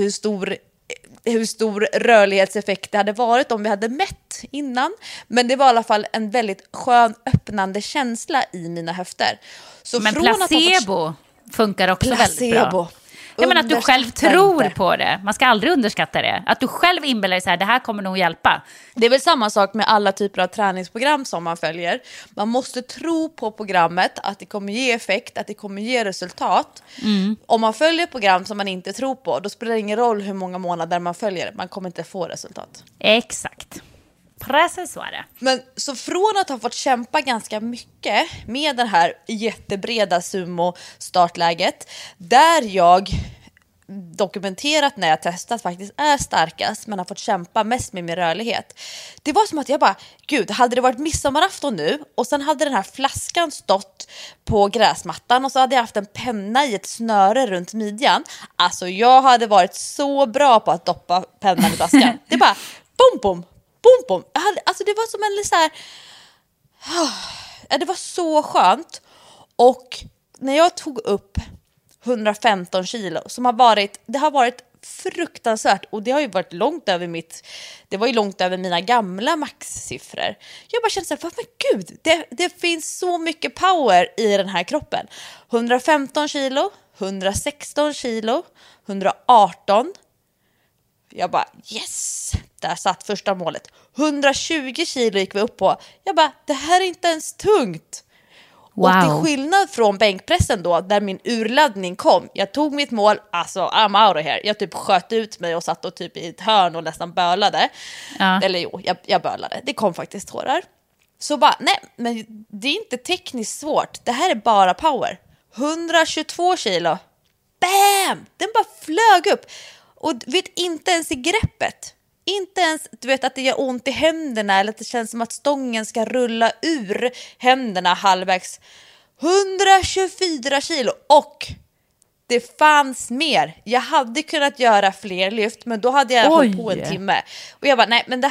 hur stor rörlighetseffekt det hade varit om vi hade mätt innan. Men det var i alla fall en väldigt skön öppnande känsla i mina höfter. Så men placebo funkar också väldigt bra. Jag menar att du själv tror på det. Man ska aldrig underskatta det. Att du själv inbillar dig så här, det här kommer nog hjälpa. Det är väl samma sak med alla typer av träningsprogram som man följer. Man måste tro på programmet, att det kommer ge effekt, att det kommer ge resultat. Om man följer program som man inte tror på, då spelar det ingen roll hur många månader man följer. Man kommer inte få resultat. Exakt. Precis så är det. Men så från att ha fått kämpa ganska mycket med det här jättebreda sumo-startläget, där jag dokumenterat när jag testat faktiskt är starkast, men har fått kämpa mest med min rörlighet. Det var som att jag bara, gud, hade det varit midsommarafton nu och sen hade den här flaskan stått på gräsmattan och så hade jag haft en penna i ett snöre runt midjan. Alltså jag hade varit så bra på att doppa pennan i flaskan. Det bara, bom, bom. Alltså det var som en så här, det var så skönt. Och när jag tog upp 115 kilo som det har varit fruktansvärt, och det har ju varit långt över mina gamla maxsiffror. Jag bara kände så här, men gud, det finns så mycket power i den här kroppen. 115 kilo, 116 kilo, 118. Jag bara, yes, där satt första målet. 120 kilo gick vi upp på. Jag bara, det här är inte ens tungt. Wow. Och till skillnad från bänkpressen då, där min urladdning kom. Jag tog mitt mål, alltså I'm out of here. Jag typ sköt ut mig och satt och typ i ett hörn och nästan bölade. Ja. Eller jo, jag bölade. Det kom faktiskt tårar. Så bara, nej, men det är inte tekniskt svårt. Det här är bara power. 122 kilo. Bam! Den bara flög upp. Och vet inte ens i greppet. Inte ens, du vet, att det gör ont i händerna eller att det känns som att stången ska rulla ur händerna halvvägs. 124 kilo och det fanns mer. Jag hade kunnat göra fler lyft, men då hade jag hållit på en timme. Och jag bara, nej men det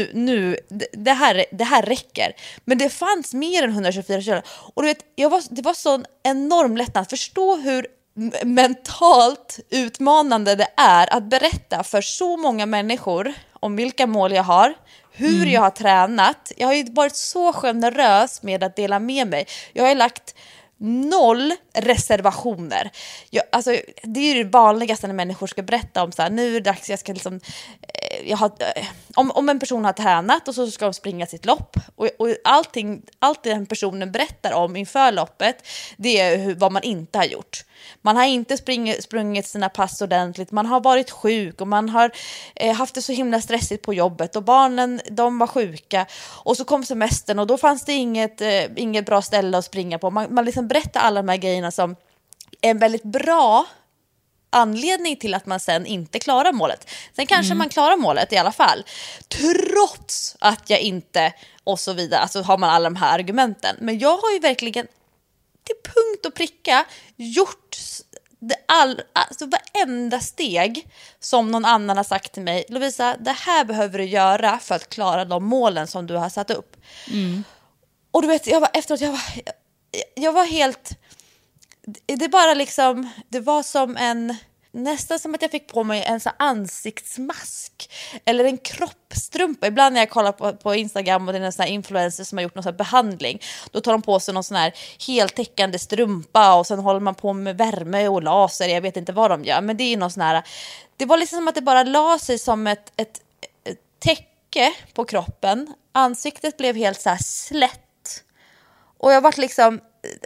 här räcker. Men det fanns mer än 124 kilo. Och du vet, det var sån enorm lättnad. Förstå hur mentalt utmanande det är att berätta för så många människor om vilka mål jag har, hur jag har tränat. Jag har ju varit så generös med att dela med mig. Jag har lagt 0 reservationer. Alltså, det är ju det vanligaste när människor ska berätta om så här, nu är det dags, jag ska liksom om en person har tränat och så ska de springa sitt lopp och allt den personen berättar om inför loppet, det är vad man inte har gjort. Man har inte sprungit sina pass ordentligt, man har varit sjuk och man har haft det så himla stressigt på jobbet och barnen, de var sjuka och så kom semestern och då fanns det inget bra ställe att springa på. Man liksom berättar alla de här grejerna som är en väldigt bra anledning till att man sen inte klarar målet. Sen kanske man klarar målet i alla fall, trots att jag inte, och så vidare. Alltså har man alla de här argumenten. Men jag har ju verkligen till punkt och pricka gjort alltså varenda steg som någon annan har sagt till mig. Lovisa, det här behöver du göra för att klara de målen som du har satt upp. Och du vet, jag var helt... Det bara liksom, det var som nästan som att jag fick på mig en så ansiktsmask eller en kroppstrumpa. Ibland när jag kollar på Instagram och det är en sån här influencer som har gjort någon sån här behandling, då tar de på sig någon sån här heltäckande strumpa och sen håller man på med värme och laser. Jag vet inte vad de gör, men det är någon sån här, det var liksom som att det bara la sig som ett täcke på kroppen. Ansiktet blev helt så här slätt och jag var liksom...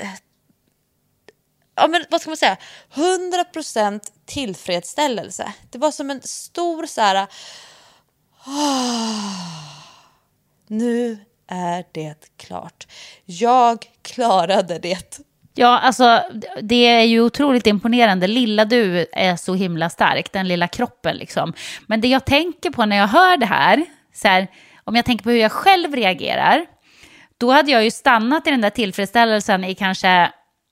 Ja, men vad ska man säga? 100% tillfredsställelse. Det var som en stor så här... nu är det klart. Jag klarade det. Ja, alltså det är ju otroligt imponerande. Lilla du är så himla stark, den lilla kroppen liksom. Men det jag tänker på när jag hör det här, så här, om jag tänker på hur jag själv reagerar, då hade jag ju stannat i den där tillfredsställelsen i kanske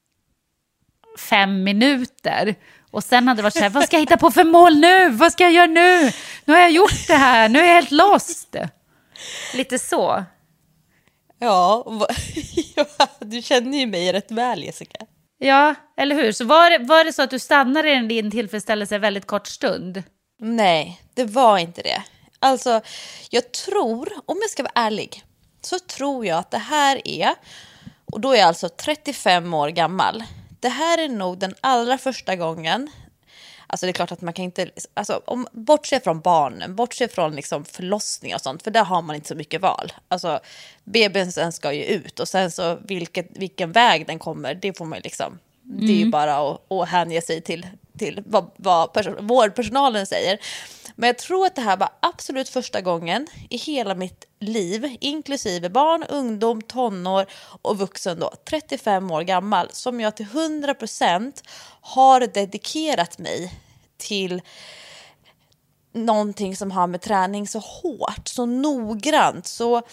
5 minuter. Och sen hade det varit så här, vad ska jag hitta på för mål nu? Vad ska jag göra nu? Nu har jag gjort det här, nu är jag helt lost. Lite så. Ja, du känner ju mig rätt väl, Jessica. Ja, eller hur? Så var det så att du stannade i din tillfredsställelse en väldigt kort stund? Nej, det var inte det. Alltså, jag tror, om jag ska vara ärlig, så tror jag att det här är, och då är jag alltså 35 år gammal. Det här är nog den allra första gången. Alltså det är klart att man kan inte, alltså bortse från barnen, bortse från liksom förlossning och sånt, för där har man inte så mycket val. Alltså bebisen ska ju ut och sen så vilken väg den kommer, det får man liksom, det är ju bara att hänge sig till vad vårdpersonalen säger. Men jag tror att det här var absolut första gången i hela mitt liv, inklusive barn, ungdom, tonår och vuxen då, 35 år gammal, som jag till 100% har dedikerat mig till någonting som har med träning så hårt, så noggrant, så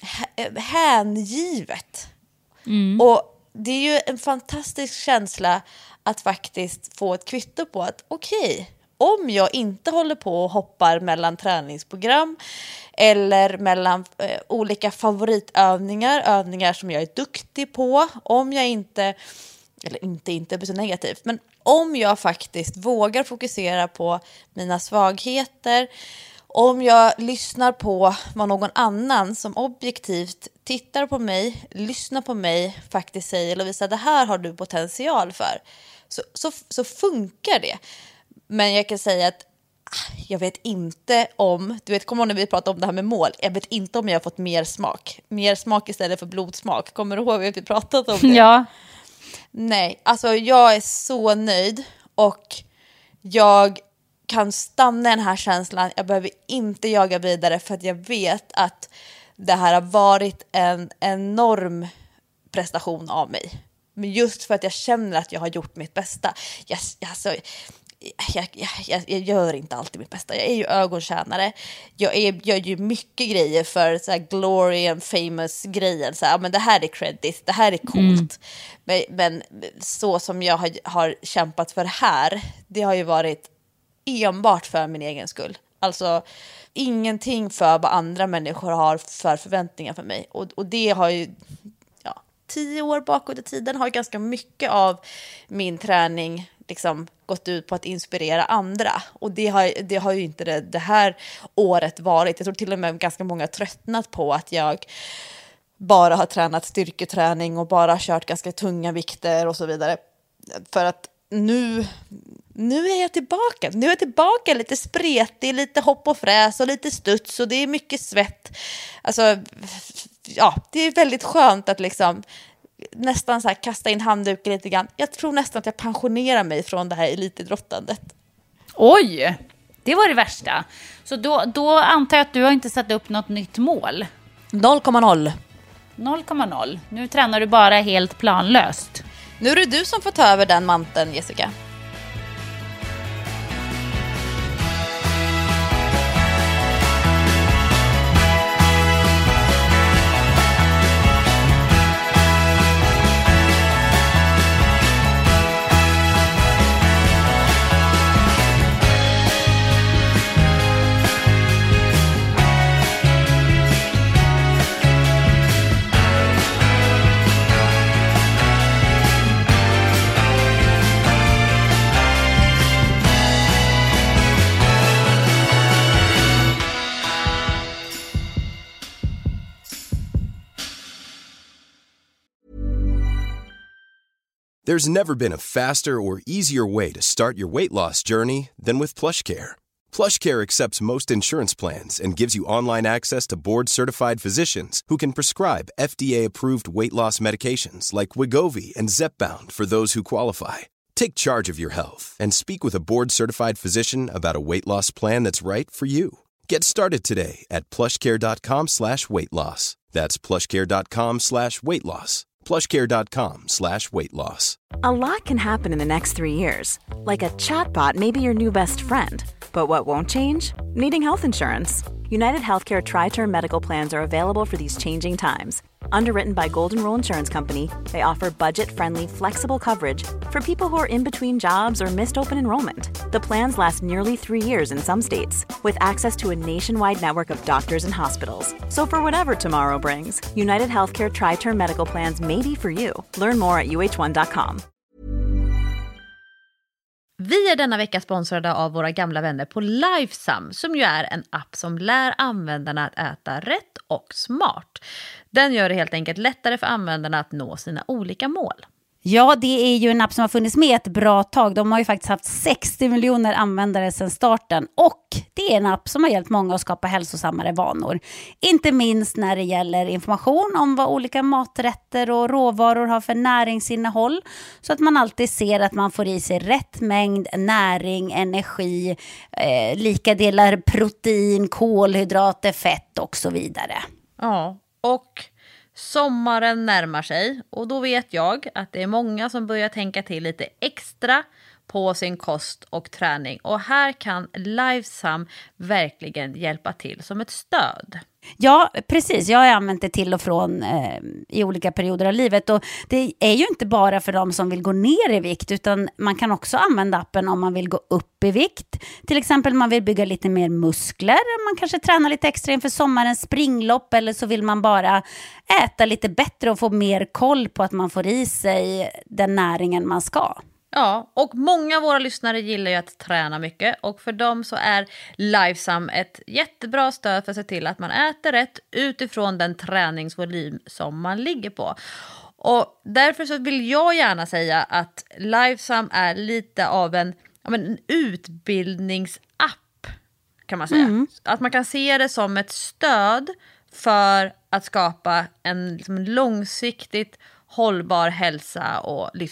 hängivet. Och det är ju en fantastisk känsla att faktiskt få ett kvitto på att okej, om jag inte håller på och hoppar mellan träningsprogram eller mellan olika favoritövningar som jag är duktig på, om jag inte är så negativt, men om jag faktiskt vågar fokusera på mina svagheter, om jag lyssnar på vad någon annan som objektivt tittar på mig, lyssnar på mig, faktiskt säger, Lovisa, det här har du potential för, så funkar det. Men jag kan säga att jag vet inte om, du vet, kommer ihåg när vi pratade om det här med mål, jag vet inte om jag har fått mer smak istället för blodsmak. Kommer du ihåg att vi pratat om det? Ja. Nej, alltså jag är så nöjd och jag kan stanna den här känslan. Jag behöver inte jaga vidare för att jag vet att det här har varit en enorm prestation av mig. Men just för att jag känner att jag har gjort mitt bästa. jag gör inte alltid mitt bästa. Jag är ju ögontjänare. Jag gör ju mycket grejer för så här glory and famous grejer. Så här, men det här är credit, det här är coolt. Men så som jag har kämpat för det här, det har ju varit enbart för min egen skull. Alltså ingenting för vad andra människor har för förväntningar för mig. Och det har ju 10 år bakåt i tiden har ganska mycket av min träning liksom gått ut på att inspirera andra. Och det har ju inte det här året varit. Jag tror till och med ganska många tröttnat på att jag bara har tränat styrketräning och bara kört ganska tunga vikter och så vidare. För att nu är jag tillbaka. Nu är jag tillbaka lite spretig, lite hopp och fräs och lite studs och det är mycket svett. Alltså, ja, det är väldigt skönt att liksom nästan så här kasta in handduken lite grann. Jag tror nästan att jag pensionerar mig från det här elitidrottandet. Oj, det var det värsta. Så då antar jag att du har inte satt upp något nytt mål. 0,0. 0,0. Nu tränar du bara helt planlöst. Nu är det du som får ta över den manteln, Jessica. There's never been a faster or easier way to start your weight loss journey than with PlushCare. PlushCare accepts most insurance plans and gives you online access to board-certified physicians who can prescribe FDA-approved weight loss medications like Wegovy and Zepbound for those who qualify. Take charge of your health and speak with a board-certified physician about a weight loss plan that's right for you. Get started today at plushcare.com/weightloss. That's plushcare.com/weightloss. plushcare.com/weightloss. A lot can happen in the next 3 years. Like a chatbot may be your new best friend. But what won't change? Needing health insurance. United Healthcare Tri-Term Medical Plans are available for these changing times. Underwritten by Golden Rule Insurance Company, they offer budget-friendly, flexible coverage for people who are in between jobs or missed open enrollment. The plans last nearly 3 years in some states, with access to a nationwide network of doctors and hospitals. So for whatever tomorrow brings, United Healthcare Tri-Term Medical Plans may be for you. Learn more at uh1.com. Vi är denna vecka sponsrade av våra gamla vänner på Lifesum, som ju är en app som lär användarna att äta rätt och smart. Den gör det helt enkelt lättare för användarna att nå sina olika mål. Ja, det är ju en app som har funnits med ett bra tag. De har ju faktiskt haft 60 miljoner användare sedan starten. Och det är en app som har hjälpt många att skapa hälsosammare vanor. Inte minst när det gäller information om vad olika maträtter och råvaror har för näringsinnehåll. Så att man alltid ser att man får i sig rätt mängd näring, energi, lika delar protein, kolhydrater, fett och så vidare. Ja, och sommaren närmar sig och då vet jag att det är många som börjar tänka till lite extra på sin kost och träning. Och här kan Lifesum verkligen hjälpa till som ett stöd. Ja, precis. Jag har använt det till och från i olika perioder av livet. Och det är ju inte bara för de som vill gå ner i vikt, utan man kan också använda appen om man vill gå upp i vikt. Till exempel man vill bygga lite mer muskler. Man kanske tränar lite extra inför sommarens springlopp, eller så vill man bara äta lite bättre och få mer koll på att man får i sig den näringen man ska. Ja, och många av våra lyssnare gillar ju att träna mycket, och för dem så är Lifesum ett jättebra stöd för att se till att man äter rätt utifrån den träningsvolym som man ligger på. Och därför så vill jag gärna säga att Lifesum är lite av en utbildningsapp, kan man säga. Att man kan se det som ett stöd för att skapa en långsiktigt hållbar hälsa och livsstil.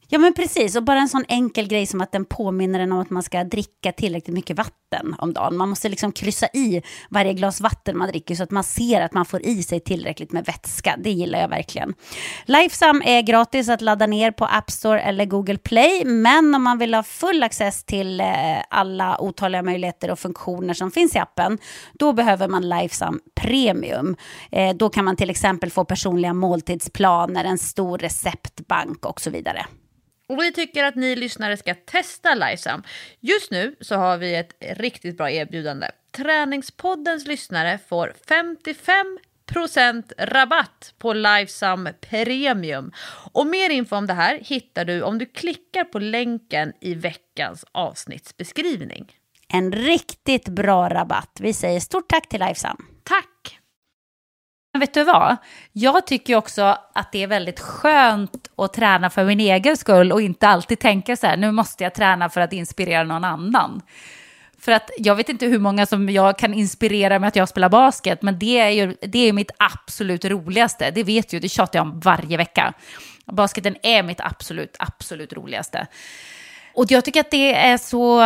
Ja men precis, och bara en sån enkel grej som att den påminner en om att man ska dricka tillräckligt mycket vatten om dagen. Man måste liksom kryssa i varje glas vatten man dricker så att man ser att man får i sig tillräckligt med vätska. Det gillar jag verkligen. Lifesum är gratis att ladda ner på App Store eller Google Play, men om man vill ha full access till alla otaliga möjligheter och funktioner som finns i appen, då behöver man Lifesum Premium. Då kan man till exempel få personliga måltidsplaner, en stor receptbank och så vidare. Och vi tycker att ni lyssnare ska testa Lifesum. Just nu så har vi ett riktigt bra erbjudande. Träningspoddens lyssnare får 55% rabatt på Lifesum Premium. Och mer info om det här hittar du om du klickar på länken i veckans avsnittsbeskrivning. En riktigt bra rabatt. Vi säger stort tack till Lifesum. Tack! Men vet du vad? Jag tycker också att det är väldigt skönt att träna för min egen skull och inte alltid tänka så här, nu måste jag träna för att inspirera någon annan. För att jag vet inte hur många som jag kan inspirera med att jag spelar basket, men det är mitt absolut roligaste. Det vet ju, det tjatar jag om varje vecka. Basketen är mitt absolut roligaste. Och jag tycker att det är så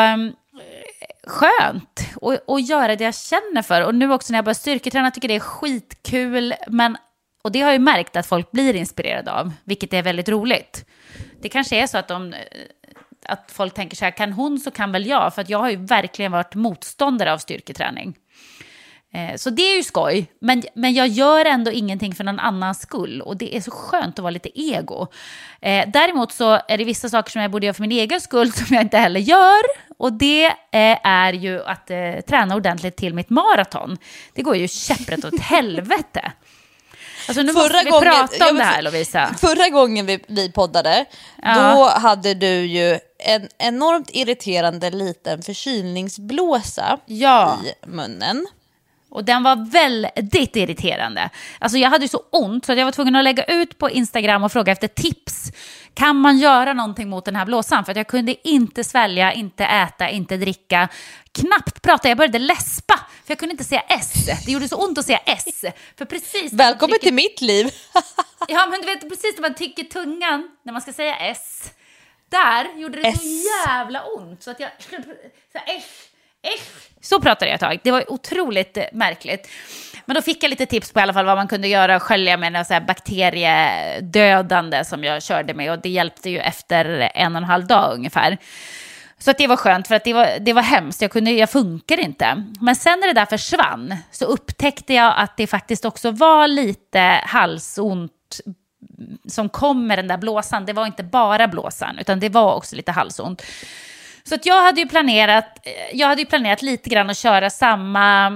skönt att göra det jag känner för. Och nu också när jag börjar styrketräna tycker jag det är skitkul. Och det har jag ju märkt att folk blir inspirerade av, vilket är väldigt roligt. Det kanske är så att folk tänker så här, kan hon så kan väl jag. För att jag har ju verkligen varit motståndare av styrketräning. Så det är ju skoj, men jag gör ändå ingenting för någon annans skull. Och det är så skönt att vara lite ego. Däremot så är det vissa saker som jag borde göra för min egen skull som jag inte heller gör. Och det är ju att träna ordentligt till mitt maraton. Det går ju käpprätt åt helvete. Alltså nu måste vi prata om det här, Lovisa. Förra gången vi poddade, då hade du ju en enormt irriterande liten förkylningsblåsa i munnen. Och den var väldigt irriterande. Alltså jag hade ju så ont så att jag var tvungen att lägga ut på Instagram och fråga efter tips. Kan man göra någonting mot den här blåsan? För att jag kunde inte svälja, inte äta, inte dricka. Knappt prata, jag började läspa. För jag kunde inte säga S. Det gjorde så ont att säga S. För precis välkommen till mitt liv. Ja, men du vet precis när man tycker tungan när man ska säga S. Där gjorde det så jävla ont. Så att jag skulle säga S. Så pratade jag ett tag. Det var otroligt märkligt. Men då fick jag lite tips på i alla fall vad man kunde göra. Skölja med något så här bakteriedödande som jag körde med. Och det hjälpte ju efter 1,5 dag ungefär. Så att det var skönt för att det var hemskt. Jag funkar inte. Men sen när det där försvann så upptäckte jag att det faktiskt också var lite halsont som kom med den där blåsan. Det var inte bara blåsan utan det var också lite halsont. Så att jag hade ju planerat lite grann att köra samma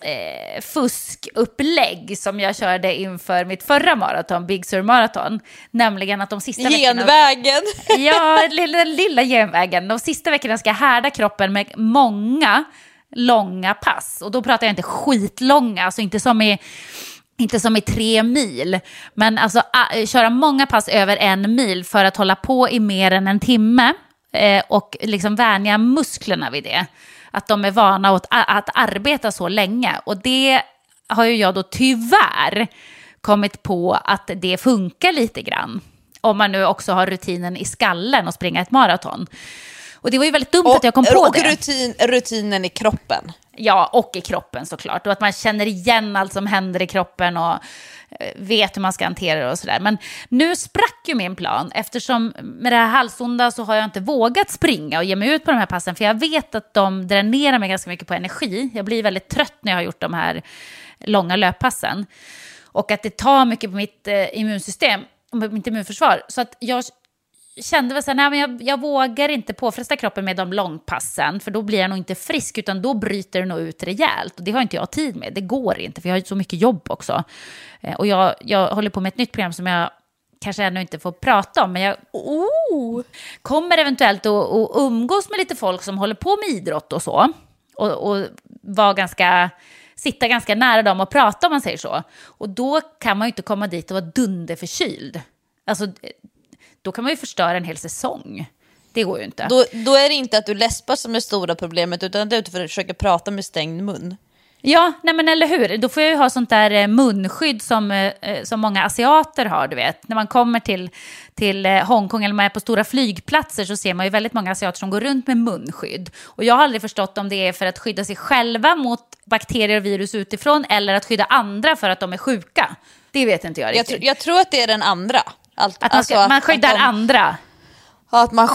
fuskupplägg som jag körde inför mitt förra maraton, Big Sur Marathon. Nämligen att de sista genvägen. Ja, den lilla genvägen. De sista veckorna ska jag härda kroppen med många långa pass. Och då pratar jag inte skitlånga, alltså inte som i 3 mil. Men alltså köra många pass över 1 mil för att hålla på i mer än 1 timme. Och liksom vänja musklerna vid det. Att de är vana att arbeta så länge. Och det har ju jag då tyvärr kommit på att det funkar lite grann. Om man nu också har rutinen i skallen och springa ett maraton. Och det var ju väldigt dumt att jag kom på det. Och rutinen i kroppen. Ja, och i kroppen såklart. Och att man känner igen allt som händer i kroppen och vet hur man ska hantera det och sådär. Men nu sprack ju min plan. Eftersom med det här halsonda så har jag inte vågat springa och ge mig ut på de här passen. För jag vet att de dränerar mig ganska mycket på energi. Jag blir väldigt trött när jag har gjort de här långa löppassen. Och att det tar mycket på mitt immunsystem och mitt immunförsvar. Så att jag kände väl så här, nej, men jag vågar inte påfresta kroppen med de långpassen. För då blir jag nog inte frisk utan då bryter det nog ut rejält. Och det har inte jag tid med, det går inte för jag har så mycket jobb också. Och jag håller på med ett nytt program som jag kanske ännu inte får prata om. Men jag kommer eventuellt att umgås med lite folk som håller på med idrott och så. Och sitta ganska nära dem och prata om man säger så. Och då kan man ju inte komma dit och vara dunderförkyld. Alltså då kan man ju förstöra en hel säsong. Det går ju inte. Då är det inte att du läspar som är stora problemet utan det är att du försöker prata med stängd mun. Ja, nej men eller hur? Då får jag ju ha sånt där munskydd som många asiater har, du vet. När man kommer till Hongkong eller man är på stora flygplatser så ser man ju väldigt många asiater som går runt med munskydd. Och jag har aldrig förstått om det är för att skydda sig själva mot bakterier och virus utifrån eller att skydda andra för att de är sjuka. Det vet inte jag riktigt. Jag tror att det är den andra. Man skyddar andra. Att man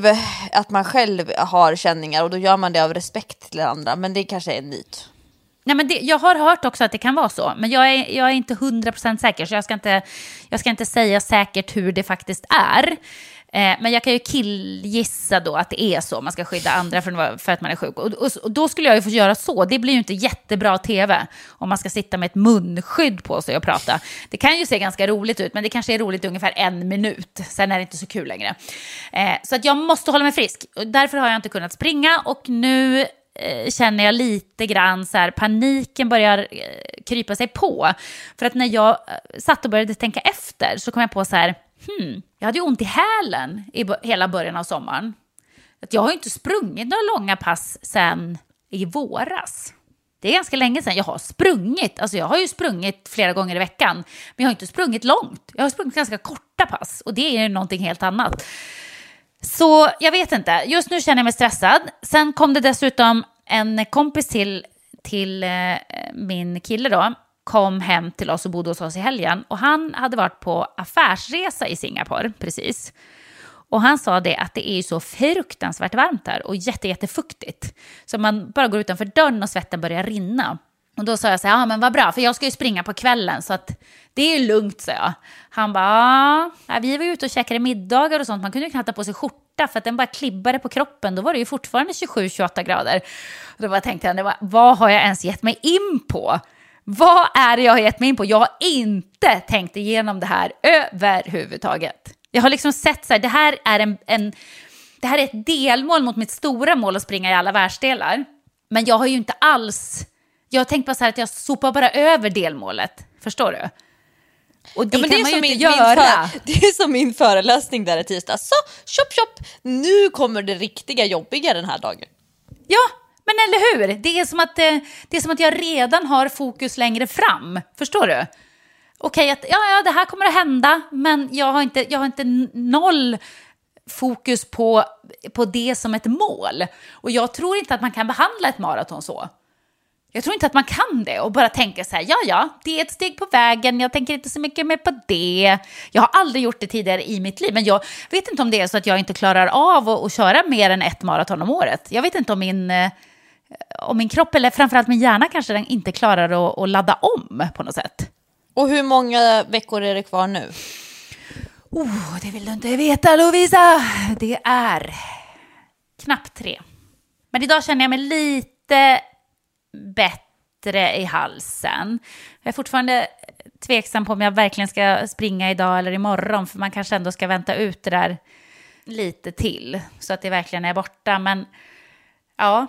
själv har känningar och då gör man det av respekt till andra. Men det kanske är en myt. Nej, men jag har hört också att det kan vara så. Men jag är inte 100% säker. Så jag ska inte säga säkert hur det faktiskt är. Men jag kan ju killgissa då att det är så. Man ska skydda andra för att man är sjuk. Och då skulle jag ju få göra så. Det blir ju inte jättebra tv om man ska sitta med ett munskydd på sig och prata. Det kan ju se ganska roligt ut, men det kanske är roligt i ungefär 1 minut. Sen är det inte så kul längre. Så att jag måste hålla mig frisk. Och därför har jag inte kunnat springa. Och nu känner jag lite grann så här, paniken börjar krypa sig på. För att när jag satt och började tänka efter så kom jag på så här, jag hade ju ont i hälen i hela början av sommaren. Jag har ju inte sprungit några långa pass sedan i våras. Det är ganska länge sedan jag har sprungit. Alltså jag har ju sprungit flera gånger i veckan. Men jag har inte sprungit långt. Jag har sprungit ganska korta pass. Och det är ju någonting helt annat. Så jag vet inte. Just nu känner jag mig stressad. Sen kom det dessutom en kompis till min kille då. Kom hem till oss och bodde hos oss i helgen. Och han hade varit på affärsresa i Singapore precis. Och han sa det att det är så fruktansvärt varmt här och jättefuktigt. Så man bara går utanför dörren och svetten börjar rinna. Och då sa jag så här, ja men vad bra, för jag ska ju springa på kvällen så att det är ju lugnt, sa jag. Han bara, ja, vi var ute och käkade middagar och sånt. Man kunde ju knatta på sig skjorta för att den bara klibbade på kroppen. Då var det ju fortfarande 27-28 grader. Och då bara tänkte jag, vad har jag ens gett mig in på? Vad är det jag har gett mig in på? Jag har inte tänkt igenom det här överhuvudtaget. Jag har liksom sett så här, det här är ett delmål mot mitt stora mål att springa i alla världsdelar. Men jag har ju inte alls, jag har tänkt på så här att jag sopar bara över delmålet. Förstår du? Och det kan man ju inte göra. Det är som min föreläsning där i tisdag. Så, chop, nu kommer det riktiga jobbiga den här dagen. Ja, men eller hur? Det är som att jag redan har fokus längre fram. Förstår du? Okej, att ja, det här kommer att hända, men jag har inte noll fokus på det som ett mål. Och jag tror inte att man kan behandla ett maraton så. Jag tror inte att man kan det och bara tänka så här, ja, det är ett steg på vägen, jag tänker inte så mycket mer på det. Jag har aldrig gjort det tidigare i mitt liv, men jag vet inte om det är så att jag inte klarar av att köra mer än 1 maraton om året. Jag vet inte om min kropp, eller framförallt min hjärna kanske den inte klarar att ladda om på något sätt. Och hur många veckor är det kvar nu? Det vill du inte veta, Lovisa. Det är knappt 3. Men idag känner jag mig lite bättre i halsen. Jag är fortfarande tveksam på om jag verkligen ska springa idag eller imorgon. För man kanske ändå ska vänta ut det där lite till. Så att det verkligen är borta. Men ja,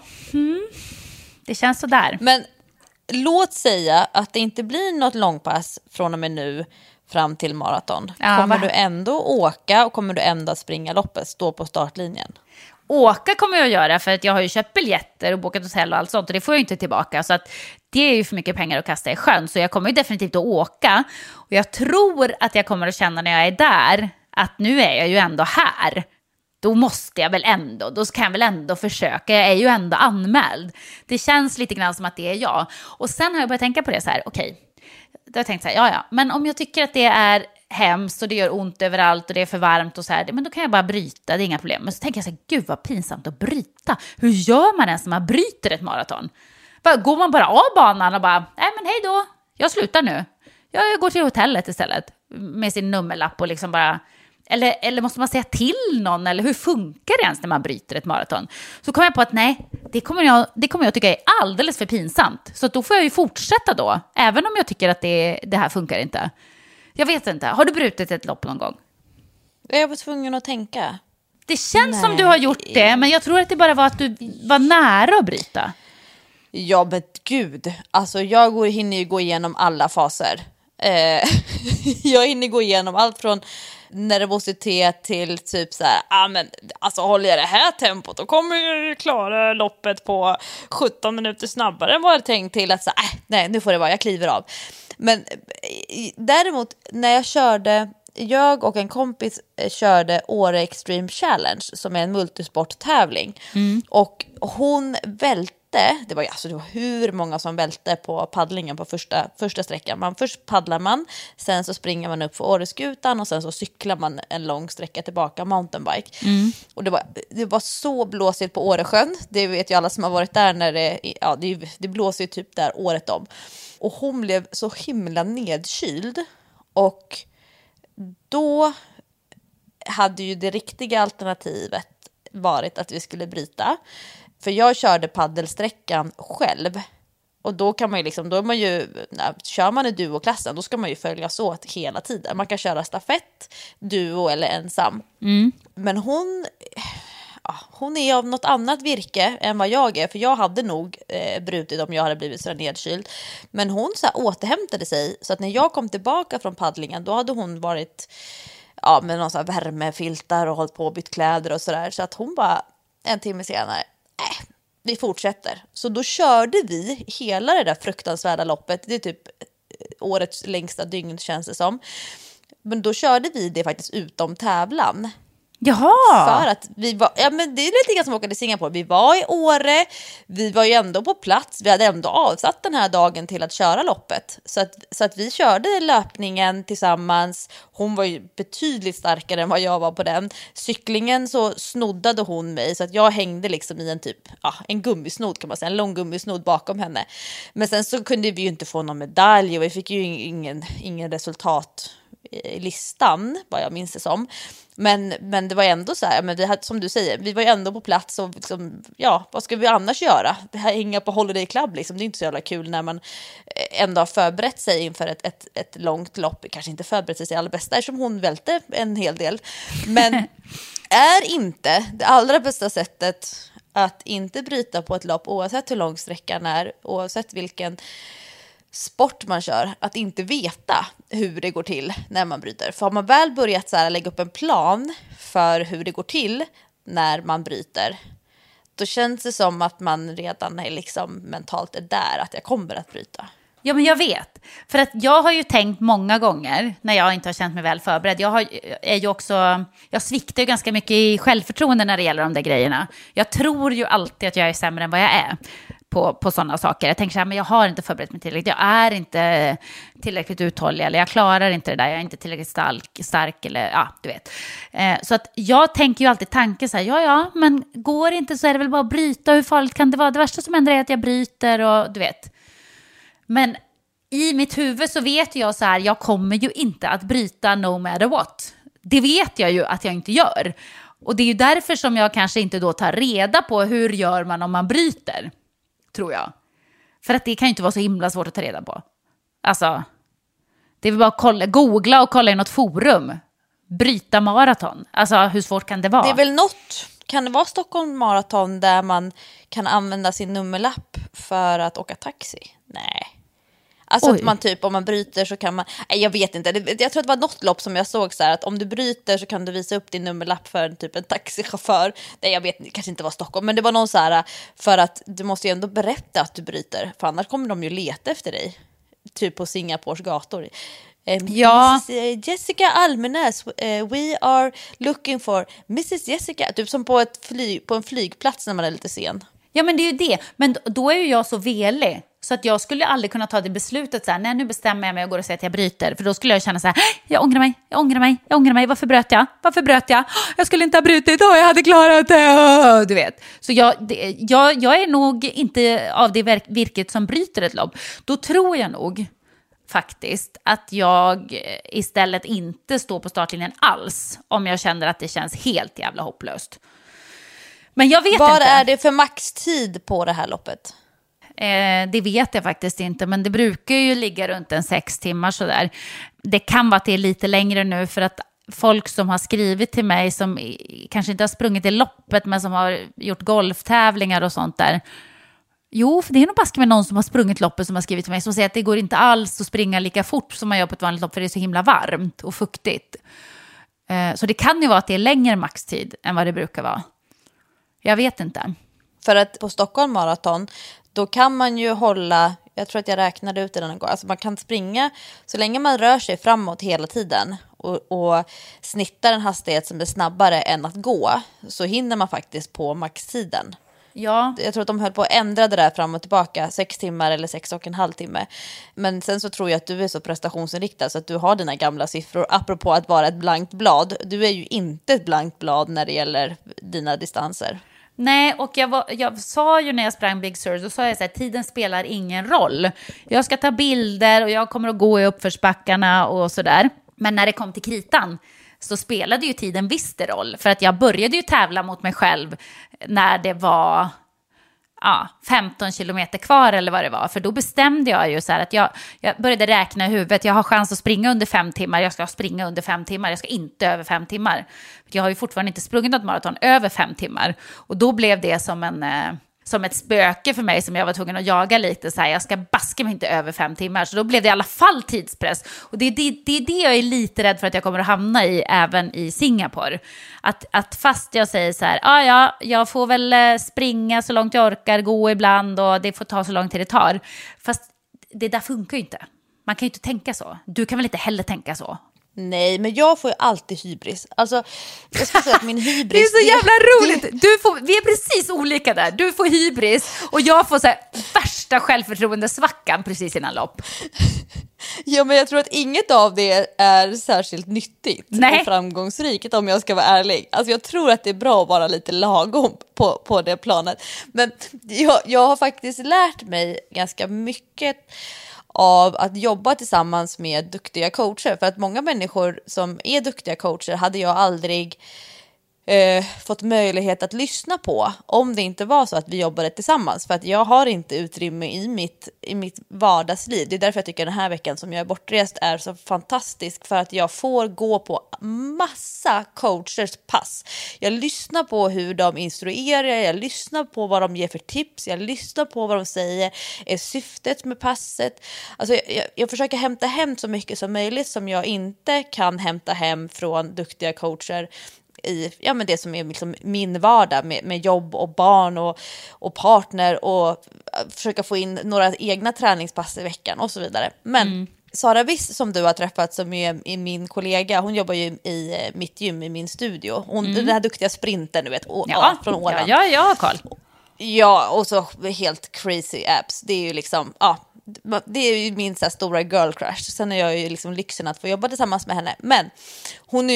det känns så där. Men låt säga att det inte blir något långpass från och med nu fram till maraton. Ja, kommer du ändå åka och kommer du ändå springa loppet, stå på startlinjen? Åka kommer jag att göra för att jag har ju köpt biljetter och bokat hotell och allt sånt och det får jag inte tillbaka. Så att det är ju för mycket pengar att kasta i sjön. Så jag kommer ju definitivt att åka. Och jag tror att jag kommer att känna när jag är där att nu är jag ju ändå här. Då måste jag väl ändå, då kan jag väl ändå försöka. Jag är ju ändå anmäld. Det känns lite grann som att det är jag. Och sen har jag börjat tänka på det så här, okej. Då har jag tänkt så här, ja. Men om jag tycker att det är hemskt och det gör ont överallt och det är för varmt och så här, men då kan jag bara bryta, det är inga problem. Men så tänker jag så här, gud vad pinsamt att bryta. Hur gör man ens när man bryter ett maraton? Går man bara av banan och bara, nej men hej då, jag slutar nu. Jag går till hotellet istället med sin nummerlapp och liksom bara, eller måste man säga till någon, eller hur funkar det ens när man bryter ett maraton? Så kom jag på att nej, det kommer jag tycka är alldeles för pinsamt. Så då får jag ju fortsätta då, även om jag tycker att det här funkar inte. Jag vet inte, har du brutit ett lopp någon gång? Jag var tvungen att tänka. Det känns som du har gjort det, men jag tror att det bara var att du var nära att bryta. Ja, men gud. Alltså jag hinner ju gå igenom alla faser. Jag hinner gå igenom allt från nervositet till typ så här, men alltså håller jag det här tempot då kommer jag ju klara loppet på 17 minuter snabbare än vad jag tänkt, till att så nej, nu får det vara, jag kliver av. Men däremot när jag och en kompis körde Åre Extreme Challenge som är en multisporttävling. Och hon välte, det var hur många som välte på paddlingen på första sträckan. Först paddlar man, sen så springer man upp för Åreskutan och sen så cyklar man en lång sträcka tillbaka, mountainbike. Och det var så blåsigt på Åresjön. Det vet ju alla som har varit där när det blåser ju typ där året om. Och hon blev så himla nedkyld, och då hade ju det riktiga alternativet varit att vi skulle bryta. För jag körde paddelsträckan själv. Och då kan man ju kör man i duoklassen, då ska man ju följas åt hela tiden. Man kan köra stafett, duo eller ensam. Men hon är av något annat virke än vad jag är. För jag hade nog brutit om jag hade blivit så nedkyld. Men hon så här återhämtade sig. Så att när jag kom tillbaka från paddlingen, då hade hon varit med någon så här värmefiltar och hållit på och bytt kläder och sådär. Så att hon bara en timme senare, vi fortsätter. Så då körde vi hela det där fruktansvärda loppet. Det är typ årets längsta dygn känns det som. Men då körde vi det faktiskt utom tävlan. Jaha! För att vi var, men det är lite grann som åkade till Singapore. Vi var i Åre, vi var ju ändå på plats. Vi hade ändå avsatt den här dagen till att köra loppet. Så att vi körde löpningen tillsammans. Hon var ju betydligt starkare än vad jag var på den. Cyklingen så snoddade hon mig, så att jag hängde liksom i en gummisnodd kan man säga. En lång gummisnodd bakom henne. Men sen så kunde vi ju inte få någon medalj och vi fick ju ingen resultat i listan, vad jag minns det som. Men det var ändå så här, men vi hade, som du säger, vi var ju ändå på plats och liksom, vad ska vi annars göra? Det här hänga på Holiday Club liksom, det är inte så jävla kul när man ändå har förberett sig inför ett långt lopp, kanske inte förberett sig allra bästa eftersom hon välte en hel del. Men är inte det allra bästa sättet att inte bryta på ett lopp, oavsett hur lång sträckan är, oavsett vilken sport man kör, att inte veta hur det går till när man bryter. För har man väl börjat så här, lägga upp en plan för hur det går till när man bryter, då känns det som att man redan är liksom mentalt är där, att jag kommer att bryta. Ja, men jag vet. För att jag har ju tänkt många gånger när jag inte har känt mig väl förberedd. Jag sviktar ju ganska mycket i självförtroende när det gäller de där grejerna. Jag tror ju alltid att jag är sämre än vad jag är på sådana saker. Jag tänker så här, men jag har inte förberett mig tillräckligt. Jag är inte tillräckligt uthållig, eller jag klarar inte det där. Jag är inte tillräckligt stark eller du vet. Så att jag tänker ju alltid tanken så här, men går det inte så är det väl bara att bryta. Hur farligt kan det vara? Det värsta som händer är att jag bryter och du vet. Men i mitt huvud så vet jag så här, jag kommer ju inte att bryta no matter what. Det vet jag ju att jag inte gör. Och det är ju därför som jag kanske inte då tar reda på hur gör man om man bryter, tror jag. För att det kan ju inte vara så himla svårt att ta reda på. Alltså, det är väl bara att googla och kolla i något forum. Bryta maraton. Alltså, hur svårt kan det vara? Det är väl kan det vara Stockholm Marathon där man kan använda sin nummerlapp för att åka taxi? Nej. Alltså att man typ, om man bryter så kan man, jag vet inte, jag tror att det var något lopp som jag såg så här, att om du bryter så kan du visa upp din nummerlapp för typ en taxichaufför. Nej, jag vet, det kanske inte var Stockholm, men det var någon så här, för att du måste ju ändå berätta att du bryter, för annars kommer de ju leta efter dig, typ på Singapores gator. Jessica Almenäs, we are looking for Mrs. Jessica, typ som på en flygplats när man är lite sen. Ja, men det är ju det. Men då är ju jag så velig. Så att jag skulle aldrig kunna ta det beslutet så här, nej, nu bestämmer jag mig och går och säger att jag bryter. För då skulle jag känna så här, jag ångrar mig. Varför bröt jag? Jag skulle inte ha brutit, jag hade klarat det. Du vet. Så jag är nog inte av det virket som bryter ett lopp. Då tror jag nog faktiskt att jag istället inte står på startlinjen alls. Om jag känner att det känns helt jävla hopplöst. Men jag vet inte. Vad är det för maxtid på det här loppet? Det vet jag faktiskt inte, men det brukar ju ligga runt 6 timmar sådär. Det kan vara att det är lite längre nu, för att folk som har skrivit till mig som kanske inte har sprungit i loppet men som har gjort golftävlingar och sånt där. Jo, för det är nog baske med någon som har sprungit loppet som har skrivit till mig som säger att det går inte alls att springa lika fort som man gör på ett vanligt lopp, för det är så himla varmt och fuktigt. Så det kan ju vara att det är längre maxtid än vad det brukar vara. Jag vet inte. För att på Stockholm Marathon, då kan man ju hålla, jag tror att jag räknade ut det den gång, alltså man kan springa så länge man rör sig framåt hela tiden och snittar en hastighet som är snabbare än att gå, så hinner man faktiskt på maxtiden. Ja. Jag tror att de höll på att ändra det där fram och tillbaka, 6 timmar eller 6,5 timmar. Men sen så tror jag att du är så prestationsinriktad så att du har dina gamla siffror. Apropå att vara ett blankt blad, du är ju inte ett blankt blad när det gäller dina distanser. Nej, och jag sa ju när jag sprang Big Sur, så sa jag så här, tiden spelar ingen roll. Jag ska ta bilder och jag kommer att gå i uppförsbackarna och sådär. Men när det kom till kritan så spelade ju tiden visst roll. För att jag började ju tävla mot mig själv när det var 15 kilometer kvar eller vad det var. För då bestämde jag ju så här att jag började räkna i huvudet. Jag har chans att springa under 5 timmar. Jag ska springa under 5 timmar. Jag ska inte över 5 timmar. Jag har ju fortfarande inte sprungit något maraton över 5 timmar. Och då blev det som ett spöke för mig som jag var tvungen att jaga lite. Så här, jag ska baska mig inte över 5 timmar. Så då blev det i alla fall tidspress. Och det är det jag är lite rädd för att jag kommer att hamna i även i Singapore. Att fast jag säger så här, jag får väl springa så långt jag orkar, gå ibland och det får ta så lång tid det tar. Fast det där funkar ju inte. Man kan ju inte tänka så. Du kan väl inte heller tänka så? Nej, men jag får ju alltid hybris. Alltså, jag ska säga att min hybris... Det är så jävla roligt. Vi är precis olika där. Du får hybris och jag får så här värsta självförtroendesvackan precis innan lopp. Ja, men jag tror att inget av det är särskilt nyttigt och framgångsrikt om jag ska vara ärlig. Alltså jag tror att det är bra att vara lite lagom på det planet. Men jag har faktiskt lärt mig ganska mycket av att jobba tillsammans med duktiga coacher. För att många människor som är duktiga coacher hade jag aldrig fått möjlighet att lyssna på om det inte var så att vi jobbade tillsammans. För att jag har inte utrymme i mitt vardagsliv. Det är därför jag tycker den här veckan som jag är bortrest är så fantastisk. För att jag får gå på massa coachers pass. Jag lyssnar på hur de instruerar, jag lyssnar på vad de ger för tips, jag lyssnar på vad de säger är syftet med passet. Alltså jag försöker hämta hem så mycket som möjligt som jag inte kan hämta hem från duktiga coacher i men det som är liksom min vardag med jobb och barn och partner och försöka få in några egna träningspass i veckan och så vidare. Men Sara Wiss som du har träffat som är min kollega, hon jobbar ju i mitt gym i min studio. Den här duktiga sprinten, du vet, från Åland. Ja, jag har koll. Ja, och så helt crazy apps. Det är ju liksom, det är ju min så här stora girl crush. Sen är jag ju liksom lyxen att få jobba tillsammans med henne. Men hon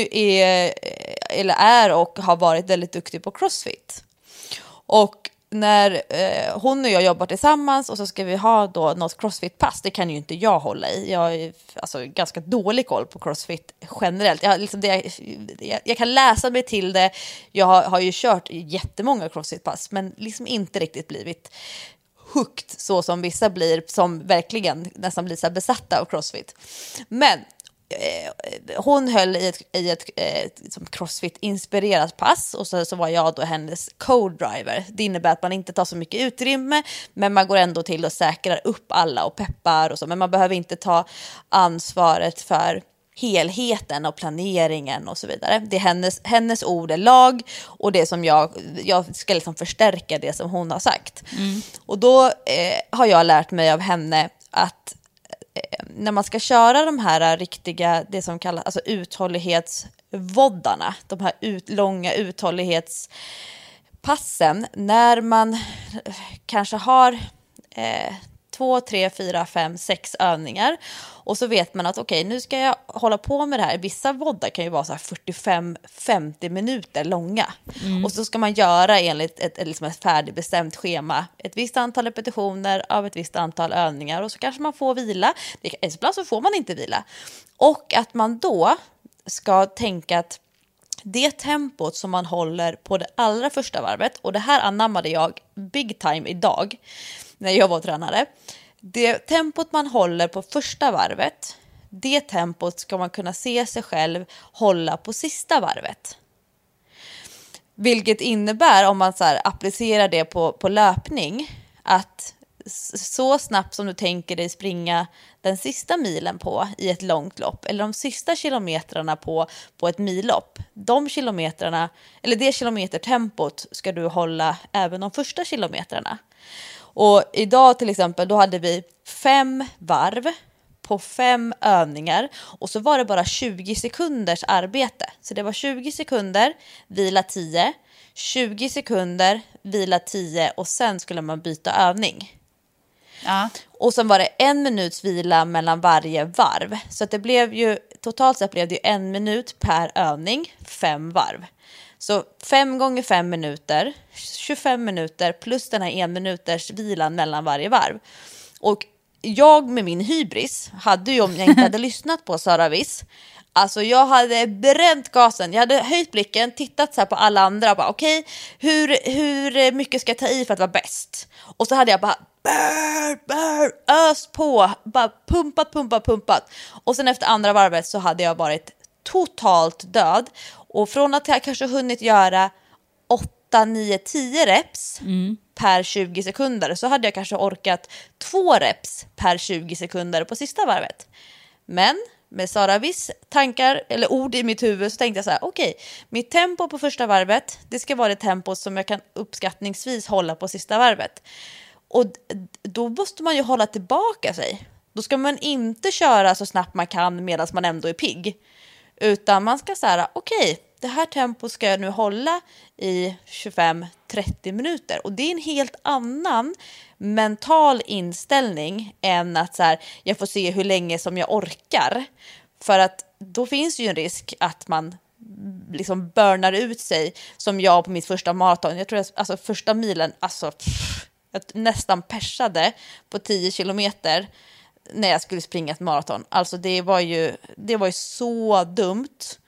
är och har varit väldigt duktig på CrossFit. Och när hon och jag jobbar tillsammans och så ska vi ha då något CrossFit-pass, det kan ju inte jag hålla i. Jag har alltså ganska dålig koll på CrossFit generellt. Jag kan läsa mig till det. Jag har ju kört jättemånga CrossFit-pass men liksom inte riktigt blivit hooked så som vissa blir som verkligen nästan blir så här besatta av CrossFit. Men hon höll i ett som CrossFit-inspirerat pass och så var jag då hennes co-driver. Det innebär att man inte tar så mycket utrymme men man går ändå till och säkrar upp alla och peppar och så. Men man behöver inte ta ansvaret för helheten och planeringen och så vidare. Det är hennes ord är lag och det som jag ska liksom förstärka det som hon har sagt. Och då har jag lärt mig av henne att när man ska köra de här riktiga, det som kallas alltså uthållighetsvoddarna, de här långa uthållighetspassen, när man kanske har 2, 3, 4, 5, 6 övningar och så vet man att okej, nu ska jag hålla på med det här. Vissa voddar kan ju vara så här 45-50 minuter långa och så ska man göra enligt ett färdigbestämt schema, ett visst antal repetitioner av ett visst antal övningar och så kanske man får vila. Ibland så får man inte vila och att man då ska tänka att det tempot som man håller på det allra första varvet, och det här anammade jag big time idag när jag var tränare. Det tempot man håller på första varvet, det tempot ska man kunna se sig själv hålla på sista varvet. Vilket innebär, om man så här applicerar det på löpning, att så snabbt som du tänker dig springa den sista milen på i ett långt lopp, eller de sista kilometrarna på ett millopp, de kilometrarna, eller det kilometertempot ska du hålla även de första kilometrarna. Och idag till exempel, då hade vi 5 varv på 5 övningar, och så var det bara 20 sekunders arbete. Så det var 20 sekunder, vila 10, 20 sekunder, vila 10, och sen skulle man byta övning. Ja. Och sen var det 1 minuts vila mellan varje varv. Så att det blev ju, totalt sett blev det ju 1 minut per övning, 5 varv. Så 5 gånger 5 minuter, 25 minuter plus den här 1 minuters vilan mellan varje varv. Och jag med min hybris hade ju, om jag inte hade lyssnat på Sara Viss, alltså jag hade bränt gasen. Jag hade höjt blicken, tittat så här på alla andra och bara okej, hur mycket ska jag ta i för att vara bäst? Och så hade jag bara öst på, bara pumpat. Och sen efter andra varvet så hade jag varit totalt död. Och från att jag kanske hunnit göra 8, 9, 10 reps per 20 sekunder, så hade jag kanske orkat 2 reps per 20 sekunder på sista varvet. Men med Sara Viss tankar eller ord i mitt huvud så tänkte jag så här: okej, mitt tempo på första varvet, det ska vara det tempo som jag kan uppskattningsvis hålla på sista varvet. Och då måste man ju hålla tillbaka sig. Då ska man inte köra så snabbt man kan medan man ändå är pigg. Utan man ska säga okej, det här tempot ska jag nu hålla i 25-30 minuter. Och det är en helt annan mental inställning än att så här, jag får se hur länge som jag orkar. För att då finns ju en risk att man liksom burnar ut sig, som jag på mitt första maraton. Jag tror alltså första milen, alltså jag nästan persade på 10 kilometer när jag skulle springa ett maraton. Alltså det var ju så dumt.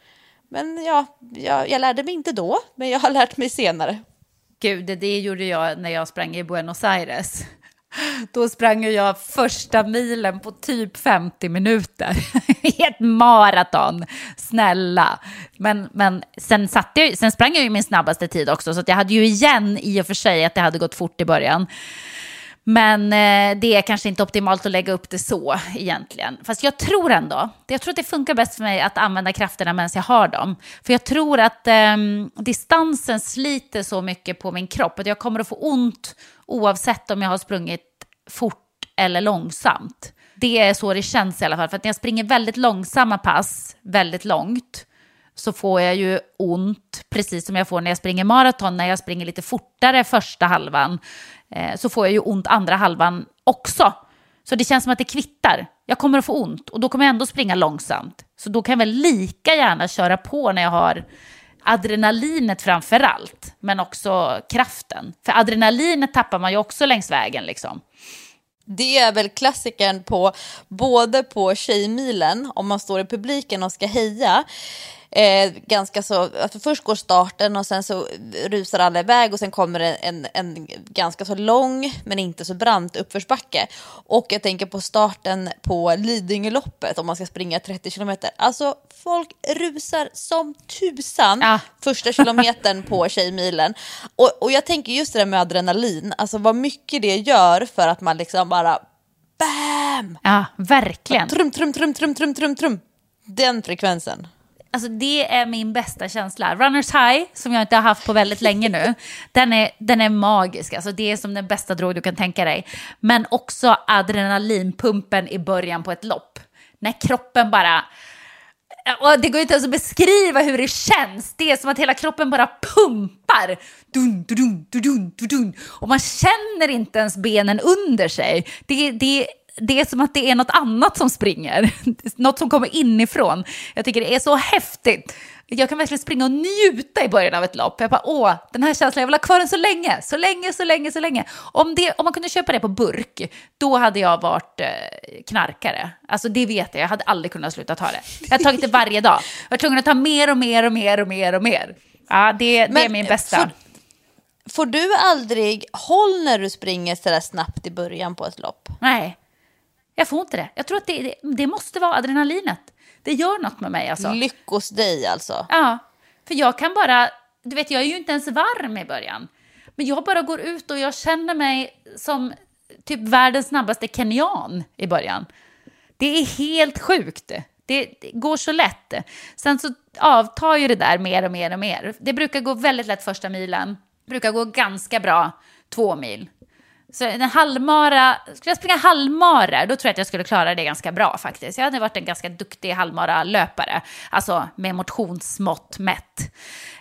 Men ja, jag lärde mig inte då, men jag har lärt mig senare. Gud, det gjorde jag när jag sprang i Buenos Aires. Då sprang jag första milen på typ 50 minuter. I ett maraton, snälla. Men sen sprang jag ju min snabbaste tid också. Så att jag hade ju igen i och för sig att det hade gått fort i början. Men det är kanske inte optimalt att lägga upp det så egentligen. Fast jag tror att det funkar bäst för mig att använda krafterna medan jag har dem. För jag tror att distansen sliter så mycket på min kropp att jag kommer att få ont oavsett om jag har sprungit fort eller långsamt. Det är så det känns i alla fall. För att när jag springer väldigt långsamma pass, väldigt långt, så får jag ju ont, precis som jag får när jag springer maraton. När jag springer lite fortare första halvan, så får jag ju ont andra halvan också. Så det känns som att det kvittar. Jag kommer att få ont och då kommer jag ändå springa långsamt. Så då kan jag väl lika gärna köra på när jag har adrenalinet framför allt, men också kraften. För adrenalinet tappar man ju också längs vägen liksom. Det är väl klassikern på både på tjejmilen, om man står i publiken och ska heja. Ganska så, alltså först går starten och sen så rusar alla iväg och sen kommer det en ganska så lång men inte så brant uppförsbacke. Och jag tänker på starten på Lidingöloppet om man ska springa 30 kilometer. Alltså folk rusar som tusan första kilometern på tjejmilen. Och jag tänker just det där med adrenalin, alltså vad mycket det gör för att man liksom bara bam! Ja, verkligen. Trum. Den frekvensen. Alltså det är min bästa känsla. Runners high, som jag inte har haft på väldigt länge nu, den är magisk. Alltså det är som den bästa drog du kan tänka dig. Men också adrenalinpumpen i början på ett lopp. När kroppen bara... Och det går inte ens att beskriva hur det känns. Det är som att hela kroppen bara pumpar. Dun, dun, dun, dun, dun, dun. Och man känner inte ens benen under sig. Det är som att det är något annat som springer. Något som kommer inifrån. Jag tycker det är så häftigt. Jag kan verkligen springa och njuta i början av ett lopp. Jag bara, den här känslan, jag vill ha kvar den så länge. Om man kunde köpa det på burk, då hade jag varit knarkare. Alltså det vet jag hade aldrig kunnat sluta ta det. Jag har tagit det varje dag. Jag var tvungen att ta mer. Ja, det är min bästa. Får du aldrig håll när du springer så där snabbt i början på ett lopp? Nej. Jag får inte det. Jag tror att det måste vara adrenalinet. Det gör något med mig alltså. Lyckos dig alltså. Ja, för jag kan bara... Du vet, jag är ju inte ens varm i början. Men jag bara går ut och jag känner mig som typ världens snabbaste kenyan i början. Det är helt sjukt. Det går så lätt. Sen så avtar ju det där mer och mer och mer. Det brukar gå väldigt lätt första milen. Brukar gå ganska bra 2 mil. Så en halvmara, skulle jag springa halvmara, då tror jag att jag skulle klara det ganska bra faktiskt. Jag hade varit en ganska duktig halvmara-löpare, alltså med motionsmått mätt.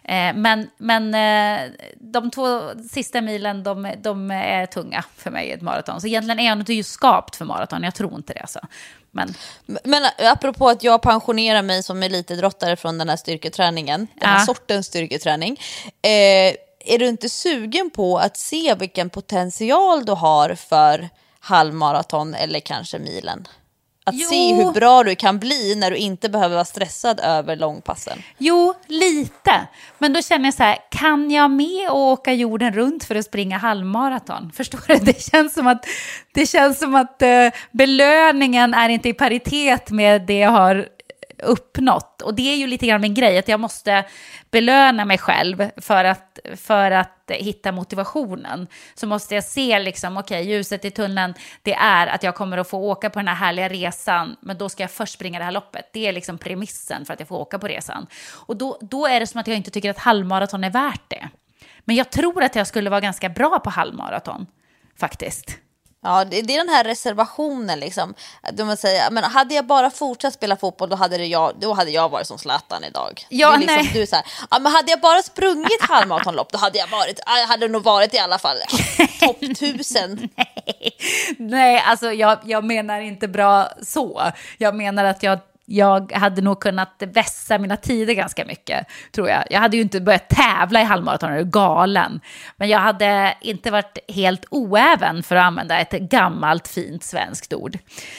Men de 2 sista milen, de är tunga för mig i ett maraton. Så egentligen är jag inte just skapt för maraton, jag tror inte det alltså. Men apropå att jag pensionerar mig som elitidrottare från den här styrketräningen, den här sortens styrketräning, är du inte sugen på att se vilken potential du har för halvmaraton eller kanske milen? Att se hur bra du kan bli när du inte behöver vara stressad över långpassen. Jo, lite. Men då känner jag så här, kan jag med och åka jorden runt för att springa halvmaraton? Förstår du? Det känns som att belöningen är inte i paritet med det jag har uppnått. Och det är ju lite grann min grej, att jag måste belöna mig själv för att hitta motivationen. Så måste jag se liksom, okej, ljuset i tunneln, det är att jag kommer att få åka på den här härliga resan, men då ska jag först springa det här loppet. Det är liksom premissen för att jag får åka på resan. Och då är det som att jag inte tycker att halvmaraton är värt det. Men jag tror att jag skulle vara ganska bra på halvmaraton, faktiskt. Ja, det är den här reservationen liksom. Man säger, men hade jag bara fortsatt spela fotboll, då hade jag varit som Zlatan idag. Ja, det är liksom, nej. du är så här, men hade jag bara sprungit halvmaratonlopp, då hade jag hade nog varit i alla fall topp 1000. Nej, alltså jag menar inte bra så. Jag menar att jag hade nog kunnat vässa mina tider ganska mycket, tror jag. Jag hade ju inte börjat tävla i halvmaraton, är galen. Men jag hade inte varit helt oäven, för att använda ett gammalt fint svenskt ord.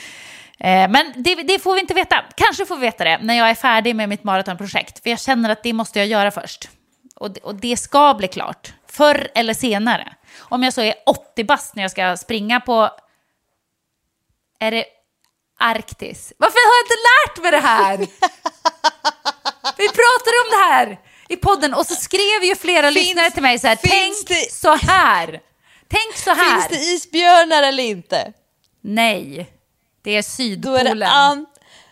Men det får vi inte veta. Kanske får vi veta det när jag är färdig med mitt maratonprojekt. För jag känner att det måste jag göra först. Och det ska bli klart. Förr eller senare. Om jag så är 80 bast när jag ska springa på... Är det... Arktis. Varför har jag inte lärt mig det här? Vi pratade om det här i podden och så skrev ju flera lyssnare till mig så här, tänk så här. Finns det isbjörnar eller inte? Nej, det är Sydpolen. Då är det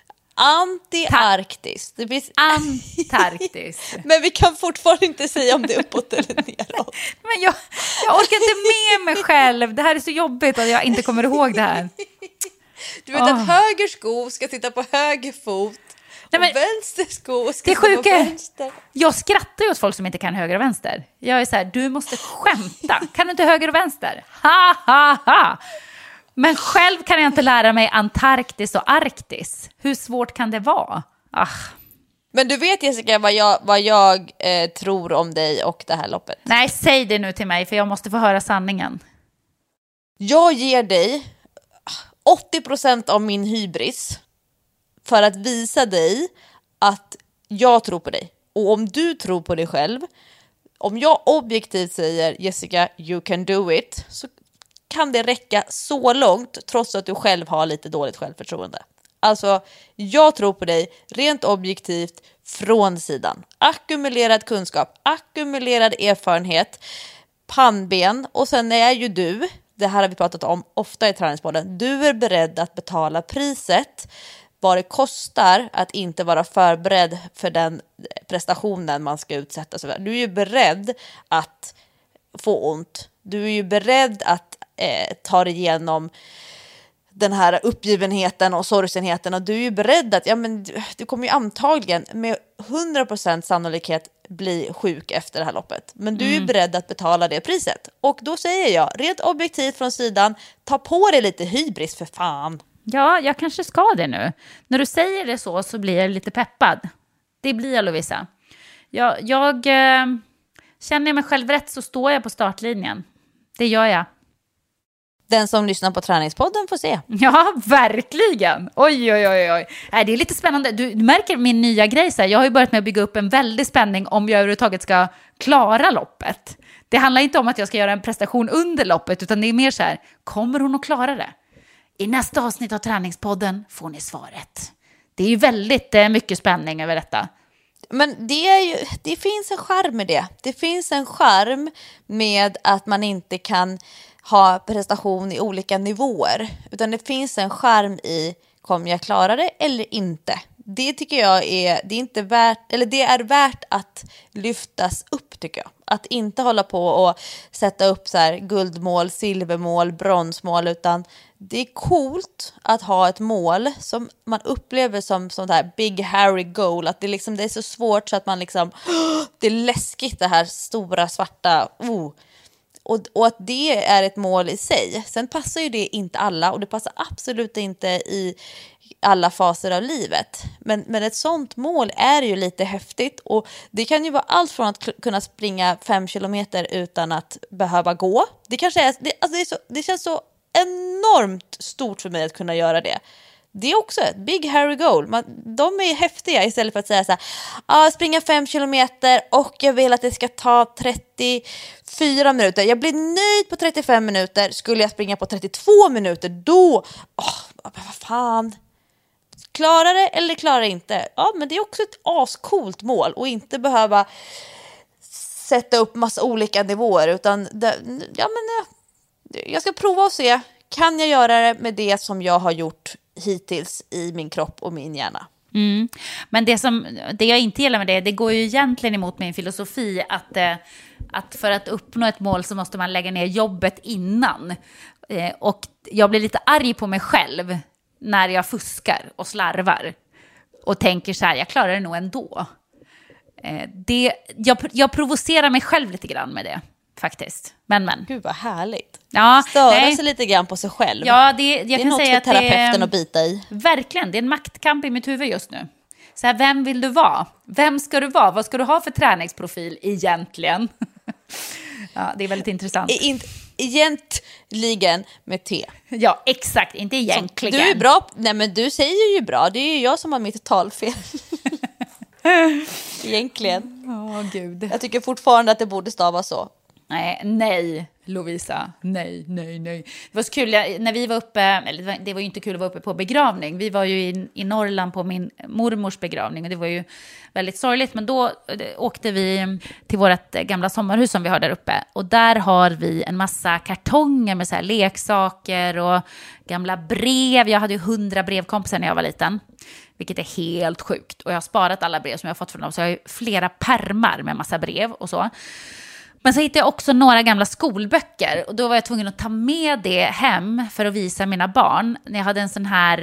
Antarktis. Det blir... Antarktis. Men vi kan fortfarande inte säga om det är uppåt eller neråt. Men jag orkar inte med mig själv. Det här är så jobbigt att jag inte kommer ihåg det här. Du vet att höger sko ska sitta på höger fot. Nej, och vänster sko ska sitta på vänster. Jag skrattar ju åt folk som inte kan höger och vänster. Jag är så här, du måste skämta. Kan du inte höger och vänster? Ha, ha, ha. Men själv kan jag inte lära mig Antarktis och Arktis. Hur svårt kan det vara? Men du vet, Jessica, vad jag tror om dig och det här loppet. Nej, säg det nu till mig, för jag måste få höra sanningen. Jag ger dig 80% av min hybris för att visa dig att jag tror på dig. Och om du tror på dig själv, om jag objektivt säger Jessica, you can do it, så kan det räcka så långt trots att du själv har lite dåligt självförtroende. Alltså, jag tror på dig rent objektivt från sidan. Ackumulerad kunskap, ackumulerad erfarenhet, pannben, och sen är ju du, det här har vi pratat om ofta i Träningspodden, du är beredd att betala priset vad det kostar att inte vara förberedd för den prestationen man ska utsätta sig för. Du är ju beredd att få ont. Du är ju beredd att ta dig igenom den här uppgivenheten och sorgsenheten, och du är ju beredd att, du kommer ju antagligen med 100% sannolikhet bli sjuk efter det här loppet. Men du är ju beredd att betala det priset. Och då säger jag, rent objektivt från sidan, ta på dig lite hybris för fan. Ja, jag kanske ska det nu. När du säger det så blir jag lite peppad. Det blir jag, Lovisa. Jag känner mig själv rätt så står jag på startlinjen. Det gör jag. Den som lyssnar på Träningspodden får se. Ja, verkligen. Oj. Nej, det är lite spännande. Du märker min nya grej. Så här. Jag har ju börjat med att bygga upp en väldig spänning om jag överhuvudtaget ska klara loppet. Det handlar inte om att jag ska göra en prestation under loppet, utan det är mer så här, kommer hon att klara det? I nästa avsnitt av Träningspodden får ni svaret. Det är ju väldigt mycket spänning över detta. Men det finns en charm med det. Det finns en charm med att man inte kan ha prestation i olika nivåer. Utan det finns en charm i kommer jag klara det eller inte? Det tycker jag det är värt att lyftas upp, tycker jag. Att inte hålla på och sätta upp så här guldmål, silvermål, bronsmål, utan det är coolt att ha ett mål som man upplever som sånt här big hairy goal, att det är så svårt så att man liksom det är läskigt, det här stora svarta och att det är ett mål i sig. Sen passar ju det inte alla, och det passar absolut inte i alla faser av livet. Men ett sånt mål är ju lite häftigt, och det kan ju vara allt från att kunna springa 5 kilometer utan att behöva gå. Det kanske är, det känns så enormt stort för mig att kunna göra det. Det är också ett big hairy goal. De är häftiga, istället för att säga så här, springa 5 kilometer och jag vill att det ska ta 34 minuter. Jag blir nöjd på 35 minuter. Skulle jag springa på 32 minuter, då vad fan. Klarar det eller klarar inte? Ja, men det är också ett ascoolt mål, och inte behöva sätta upp massa olika nivåer, utan jag ska prova och se, kan jag göra det med det som jag har gjort hittills i min kropp och min hjärna. Men det jag inte gillar med det går ju egentligen emot min filosofi, att för att uppnå ett mål så måste man lägga ner jobbet innan. Och jag blir lite arg på mig själv när jag fuskar och slarvar och tänker så här, jag klarar det nog ändå. Jag provocerar mig själv lite grann med det, faktiskt. Men. Gud vad härligt. Ja, störa sig lite grann på sig själv. Ja, det kan är något säga för terapeuten att bita i. Verkligen, det är en maktkamp i mitt huvud just nu. Så här, vem vill du vara? Vem ska du vara? Vad ska du ha för träningsprofil egentligen? Ja, det är väldigt intressant. Egentligen med T. Ja, exakt. Inte egentligen. Du är bra. Nej, men du säger ju bra. Det är ju jag som har mitt talfel. Egentligen. Gud. Jag tycker fortfarande att det borde stava så. Nej, Lovisa. Nej. Det var så kul, när vi var uppe, eller det var ju inte kul att vara uppe på begravning. Vi var ju i Norrland på min mormors begravning, och det var ju väldigt sorgligt. Men då åkte vi till vårt gamla sommarhus som vi har där uppe. Och där har vi en massa kartonger med så här leksaker och gamla brev. Jag hade ju 100 brevkompisar när jag var liten, vilket är helt sjukt. Och jag har sparat alla brev som jag har fått från dem, så jag har ju flera pärmar med massa brev och så. Men så hittade jag också några gamla skolböcker, och då var jag tvungen att ta med det hem för att visa mina barn. När jag hade en sån här,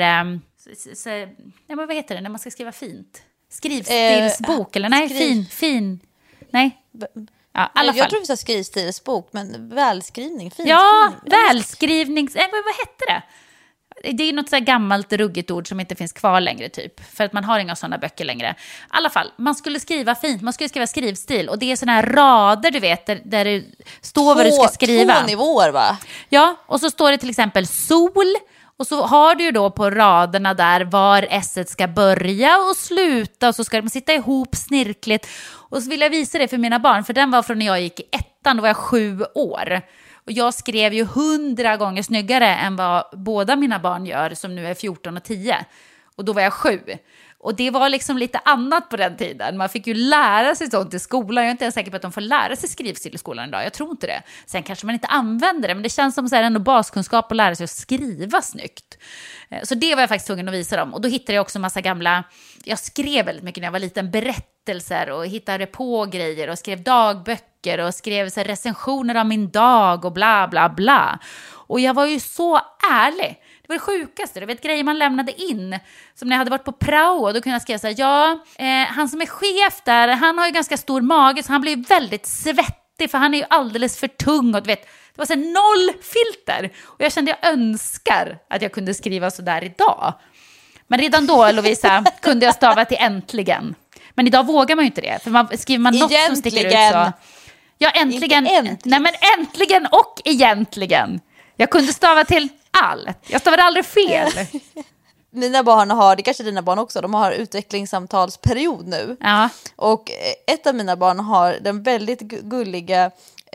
vad heter det när man ska skriva fint? Skrivstilsbok, eller nej, fin. Nej. Ja, alla fall. Jag tror vi sa skrivstilsbok, men välskrivning, fin. Ja, välskrivning, vad hette det? Det är något så här gammalt ruggigt ord som inte finns kvar längre typ. För att man har inga sådana böcker längre. I alla fall, man skulle skriva fint. Man skulle skriva skrivstil. Och det är sådana här rader, du vet, där det står vad du ska skriva. 2 nivåer, va? Ja, och så står det till exempel sol. Och så har du ju då på raderna där var S ska börja och sluta. Och så ska de sitta ihop snirkligt. Och så vill jag visa det för mina barn. För den var från när jag gick i 1:an, då var jag 7 år. Och jag skrev ju 100 gånger snyggare än vad båda mina barn gör, som nu är 14 och 10. Och då var jag 7. Och det var liksom lite annat på den tiden. Man fick ju lära sig sånt i skolan. Jag är inte ens säker på att de får lära sig skrivstil i skolan idag. Jag tror inte det. Sen kanske man inte använder det. Men det känns som så här ändå baskunskap att lära sig att skriva snyggt. Så det var jag faktiskt tvungen att visa dem. Och då hittade jag också en massa gamla... Jag skrev väldigt mycket när jag var liten. Berättelser och hittade på grejer. Och skrev dagböcker och skrev så här recensioner av min dag och bla bla bla. Och jag var ju så ärlig. Det var det sjukaste, du vet, grejer man lämnade in. Som när jag hade varit på prao, och då kunde jag skriva så här, han som är chef där, han har ju ganska stor mage, så han blir väldigt svettig, för han är ju alldeles för tung. Och du vet, det var så här 0 filter. Och jag kände, jag önskar att jag kunde skriva så där idag. Men redan då, Lovisa, kunde jag stava till äntligen. Men idag vågar man ju inte det, för skriver man något som sticker ut så... Ja, äntligen. Nej, men äntligen och egentligen. Jag kunde stava till allt. Jag stavade aldrig fel. Mina barn har, det kanske dina barn också, de har utvecklingssamtalsperiod nu. Ja. Och ett av mina barn har den väldigt gulliga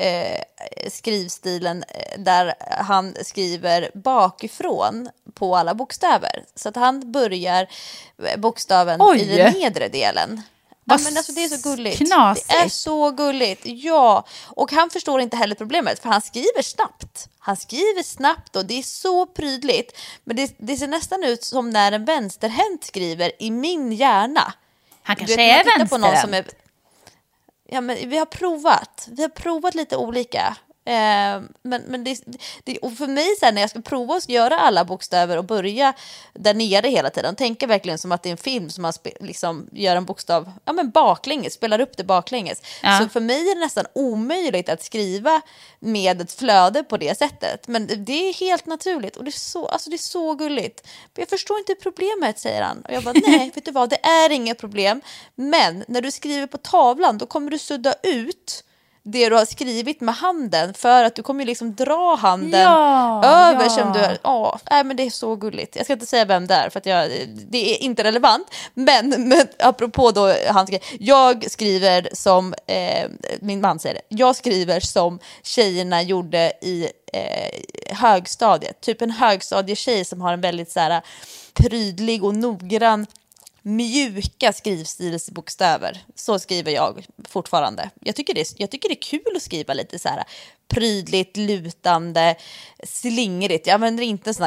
skrivstilen där han skriver bakifrån på alla bokstäver. Så att han börjar bokstaven i den nedre delen. Ja, men alltså, det är så gulligt. Knasigt. Det är så gulligt, ja. Och han förstår inte heller problemet, för han skriver snabbt. Han skriver snabbt och det är så prydligt. Men det ser nästan ut som när en vänsterhänt skriver i min hjärna. Han kanske är vänsterhänt. På någon som är... Ja, men vi har provat lite olika. Men det, och för mig så här, när jag ska prova att göra alla bokstäver och börja där nere hela tiden, tänker verkligen som att det är en film som man liksom gör en bokstav baklänges, spelar upp det baklänges. Så för mig är det nästan omöjligt att skriva med ett flöde på det sättet, men det är helt naturligt och det är så gulligt. Jag förstår inte problemet, säger han, och jag bara nej, vet du vad, det är inget problem, men när du skriver på tavlan då kommer du sudda ut det du har skrivit med handen, för att du kommer liksom dra handen över som du men det är så gulligt. Jag ska inte säga vem det är, för att det är inte relevant, men apropå då jag skriver som min man säger det. Jag skriver som tjejerna gjorde i högstadiet. Typ en högstadietjej som har en väldigt så här prydlig och noggrann mjuka skrivstilsbokstäver. Så skriver jag fortfarande. Jag tycker det är kul att skriva lite så här prydligt, lutande, slingrigt. Jag använder inte en sån här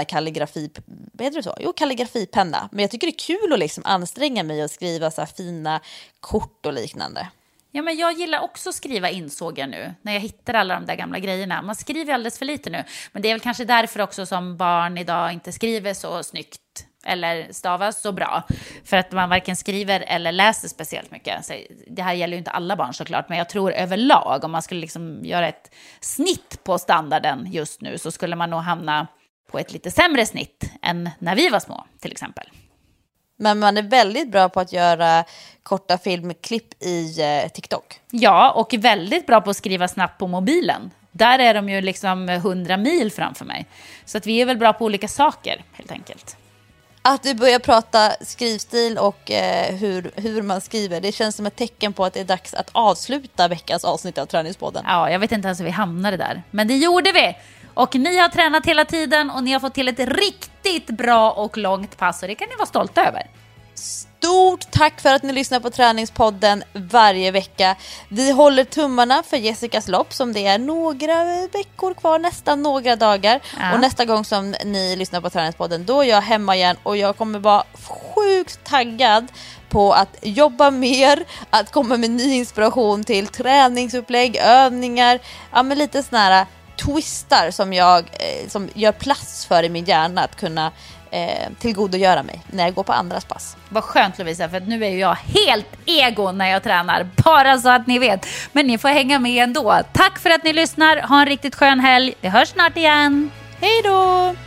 kalligrafipenna, men jag tycker det är kul att liksom anstränga mig och skriva så här fina kort och liknande. Ja, men jag gillar också att skriva, insåg jag nu, när jag hittar alla de där gamla grejerna. Man skriver alldeles för lite nu, men det är väl kanske därför också som barn idag inte skriver så snyggt eller stavas så bra, för att man varken skriver eller läser speciellt mycket. Så det här gäller ju inte alla barn såklart, men jag tror överlag, om man skulle liksom göra ett snitt på standarden just nu, så skulle man nog hamna på ett lite sämre snitt än när vi var små, till exempel. Men man är väldigt bra på att göra korta filmklipp i TikTok. Ja, och väldigt bra på att skriva snabbt på mobilen. Där är de ju liksom 100 mil framför mig. Så att vi är väl bra på olika saker, helt enkelt. Att du börjar prata skrivstil och hur man skriver, det känns som ett tecken på att det är dags att avsluta veckans avsnitt av Träningspodden. Ja, jag vet inte ens hur vi hamnade där. Men det gjorde vi! Och ni har tränat hela tiden och ni har fått till ett riktigt bra och långt pass. Och det kan ni vara stolta över. Stort tack för att ni lyssnar på Träningspodden varje vecka. Vi håller tummarna för Jessicas lopp, som det är några veckor kvar, nästan några dagar. Ja. Och nästa gång som ni lyssnar på Träningspodden, då är jag hemma igen. Och jag kommer vara sjukt taggad på att jobba mer, att komma med ny inspiration till träningsupplägg, övningar. Ja, men lite såna här twistar som gör plats för i min hjärna att kunna tillgodogöra mig när jag går på andras pass. Vad skönt, Lovisa, för nu är jag helt ego när jag tränar, bara så att ni vet. Men ni får hänga med ändå. Tack för att ni lyssnar, ha en riktigt skön helg. Vi hörs snart igen. Hej då!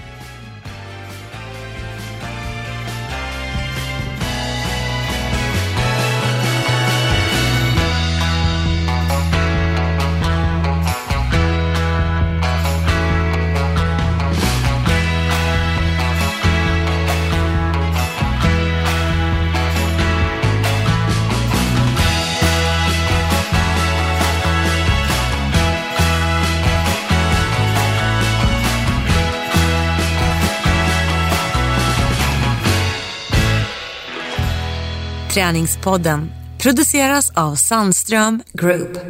Träningspodden produceras av Sandström Group.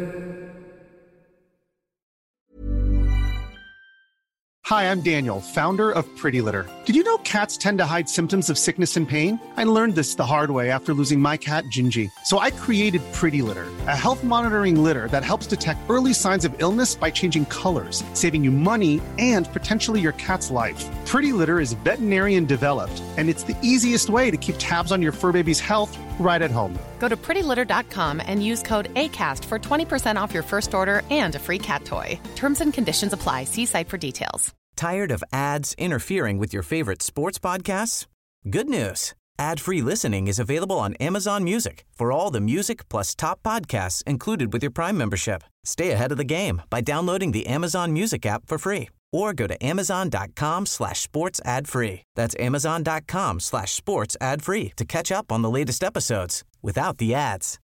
Hi, I'm Daniel, founder of Pretty Litter. Did you know cats tend to hide symptoms of sickness and pain? I learned this the hard way after losing my cat, Gingy. So I created Pretty Litter, a health monitoring litter that helps detect early signs of illness by changing colors, saving you money and potentially your cat's life. Pretty Litter is veterinarian developed, and it's the easiest way to keep tabs on your fur baby's health right at home. Go to prettylitter.com and use code ACAST for 20% off your first order and a free cat toy. Terms and conditions apply. See site for details. Tired of ads interfering with your favorite sports podcasts? Good news. Ad-free listening is available on Amazon Music for all the music plus top podcasts included with your Prime membership. Stay ahead of the game by downloading the Amazon Music app for free or go to amazon.com/sports ad free. That's amazon.com/sports ad free to catch up on the latest episodes without the ads.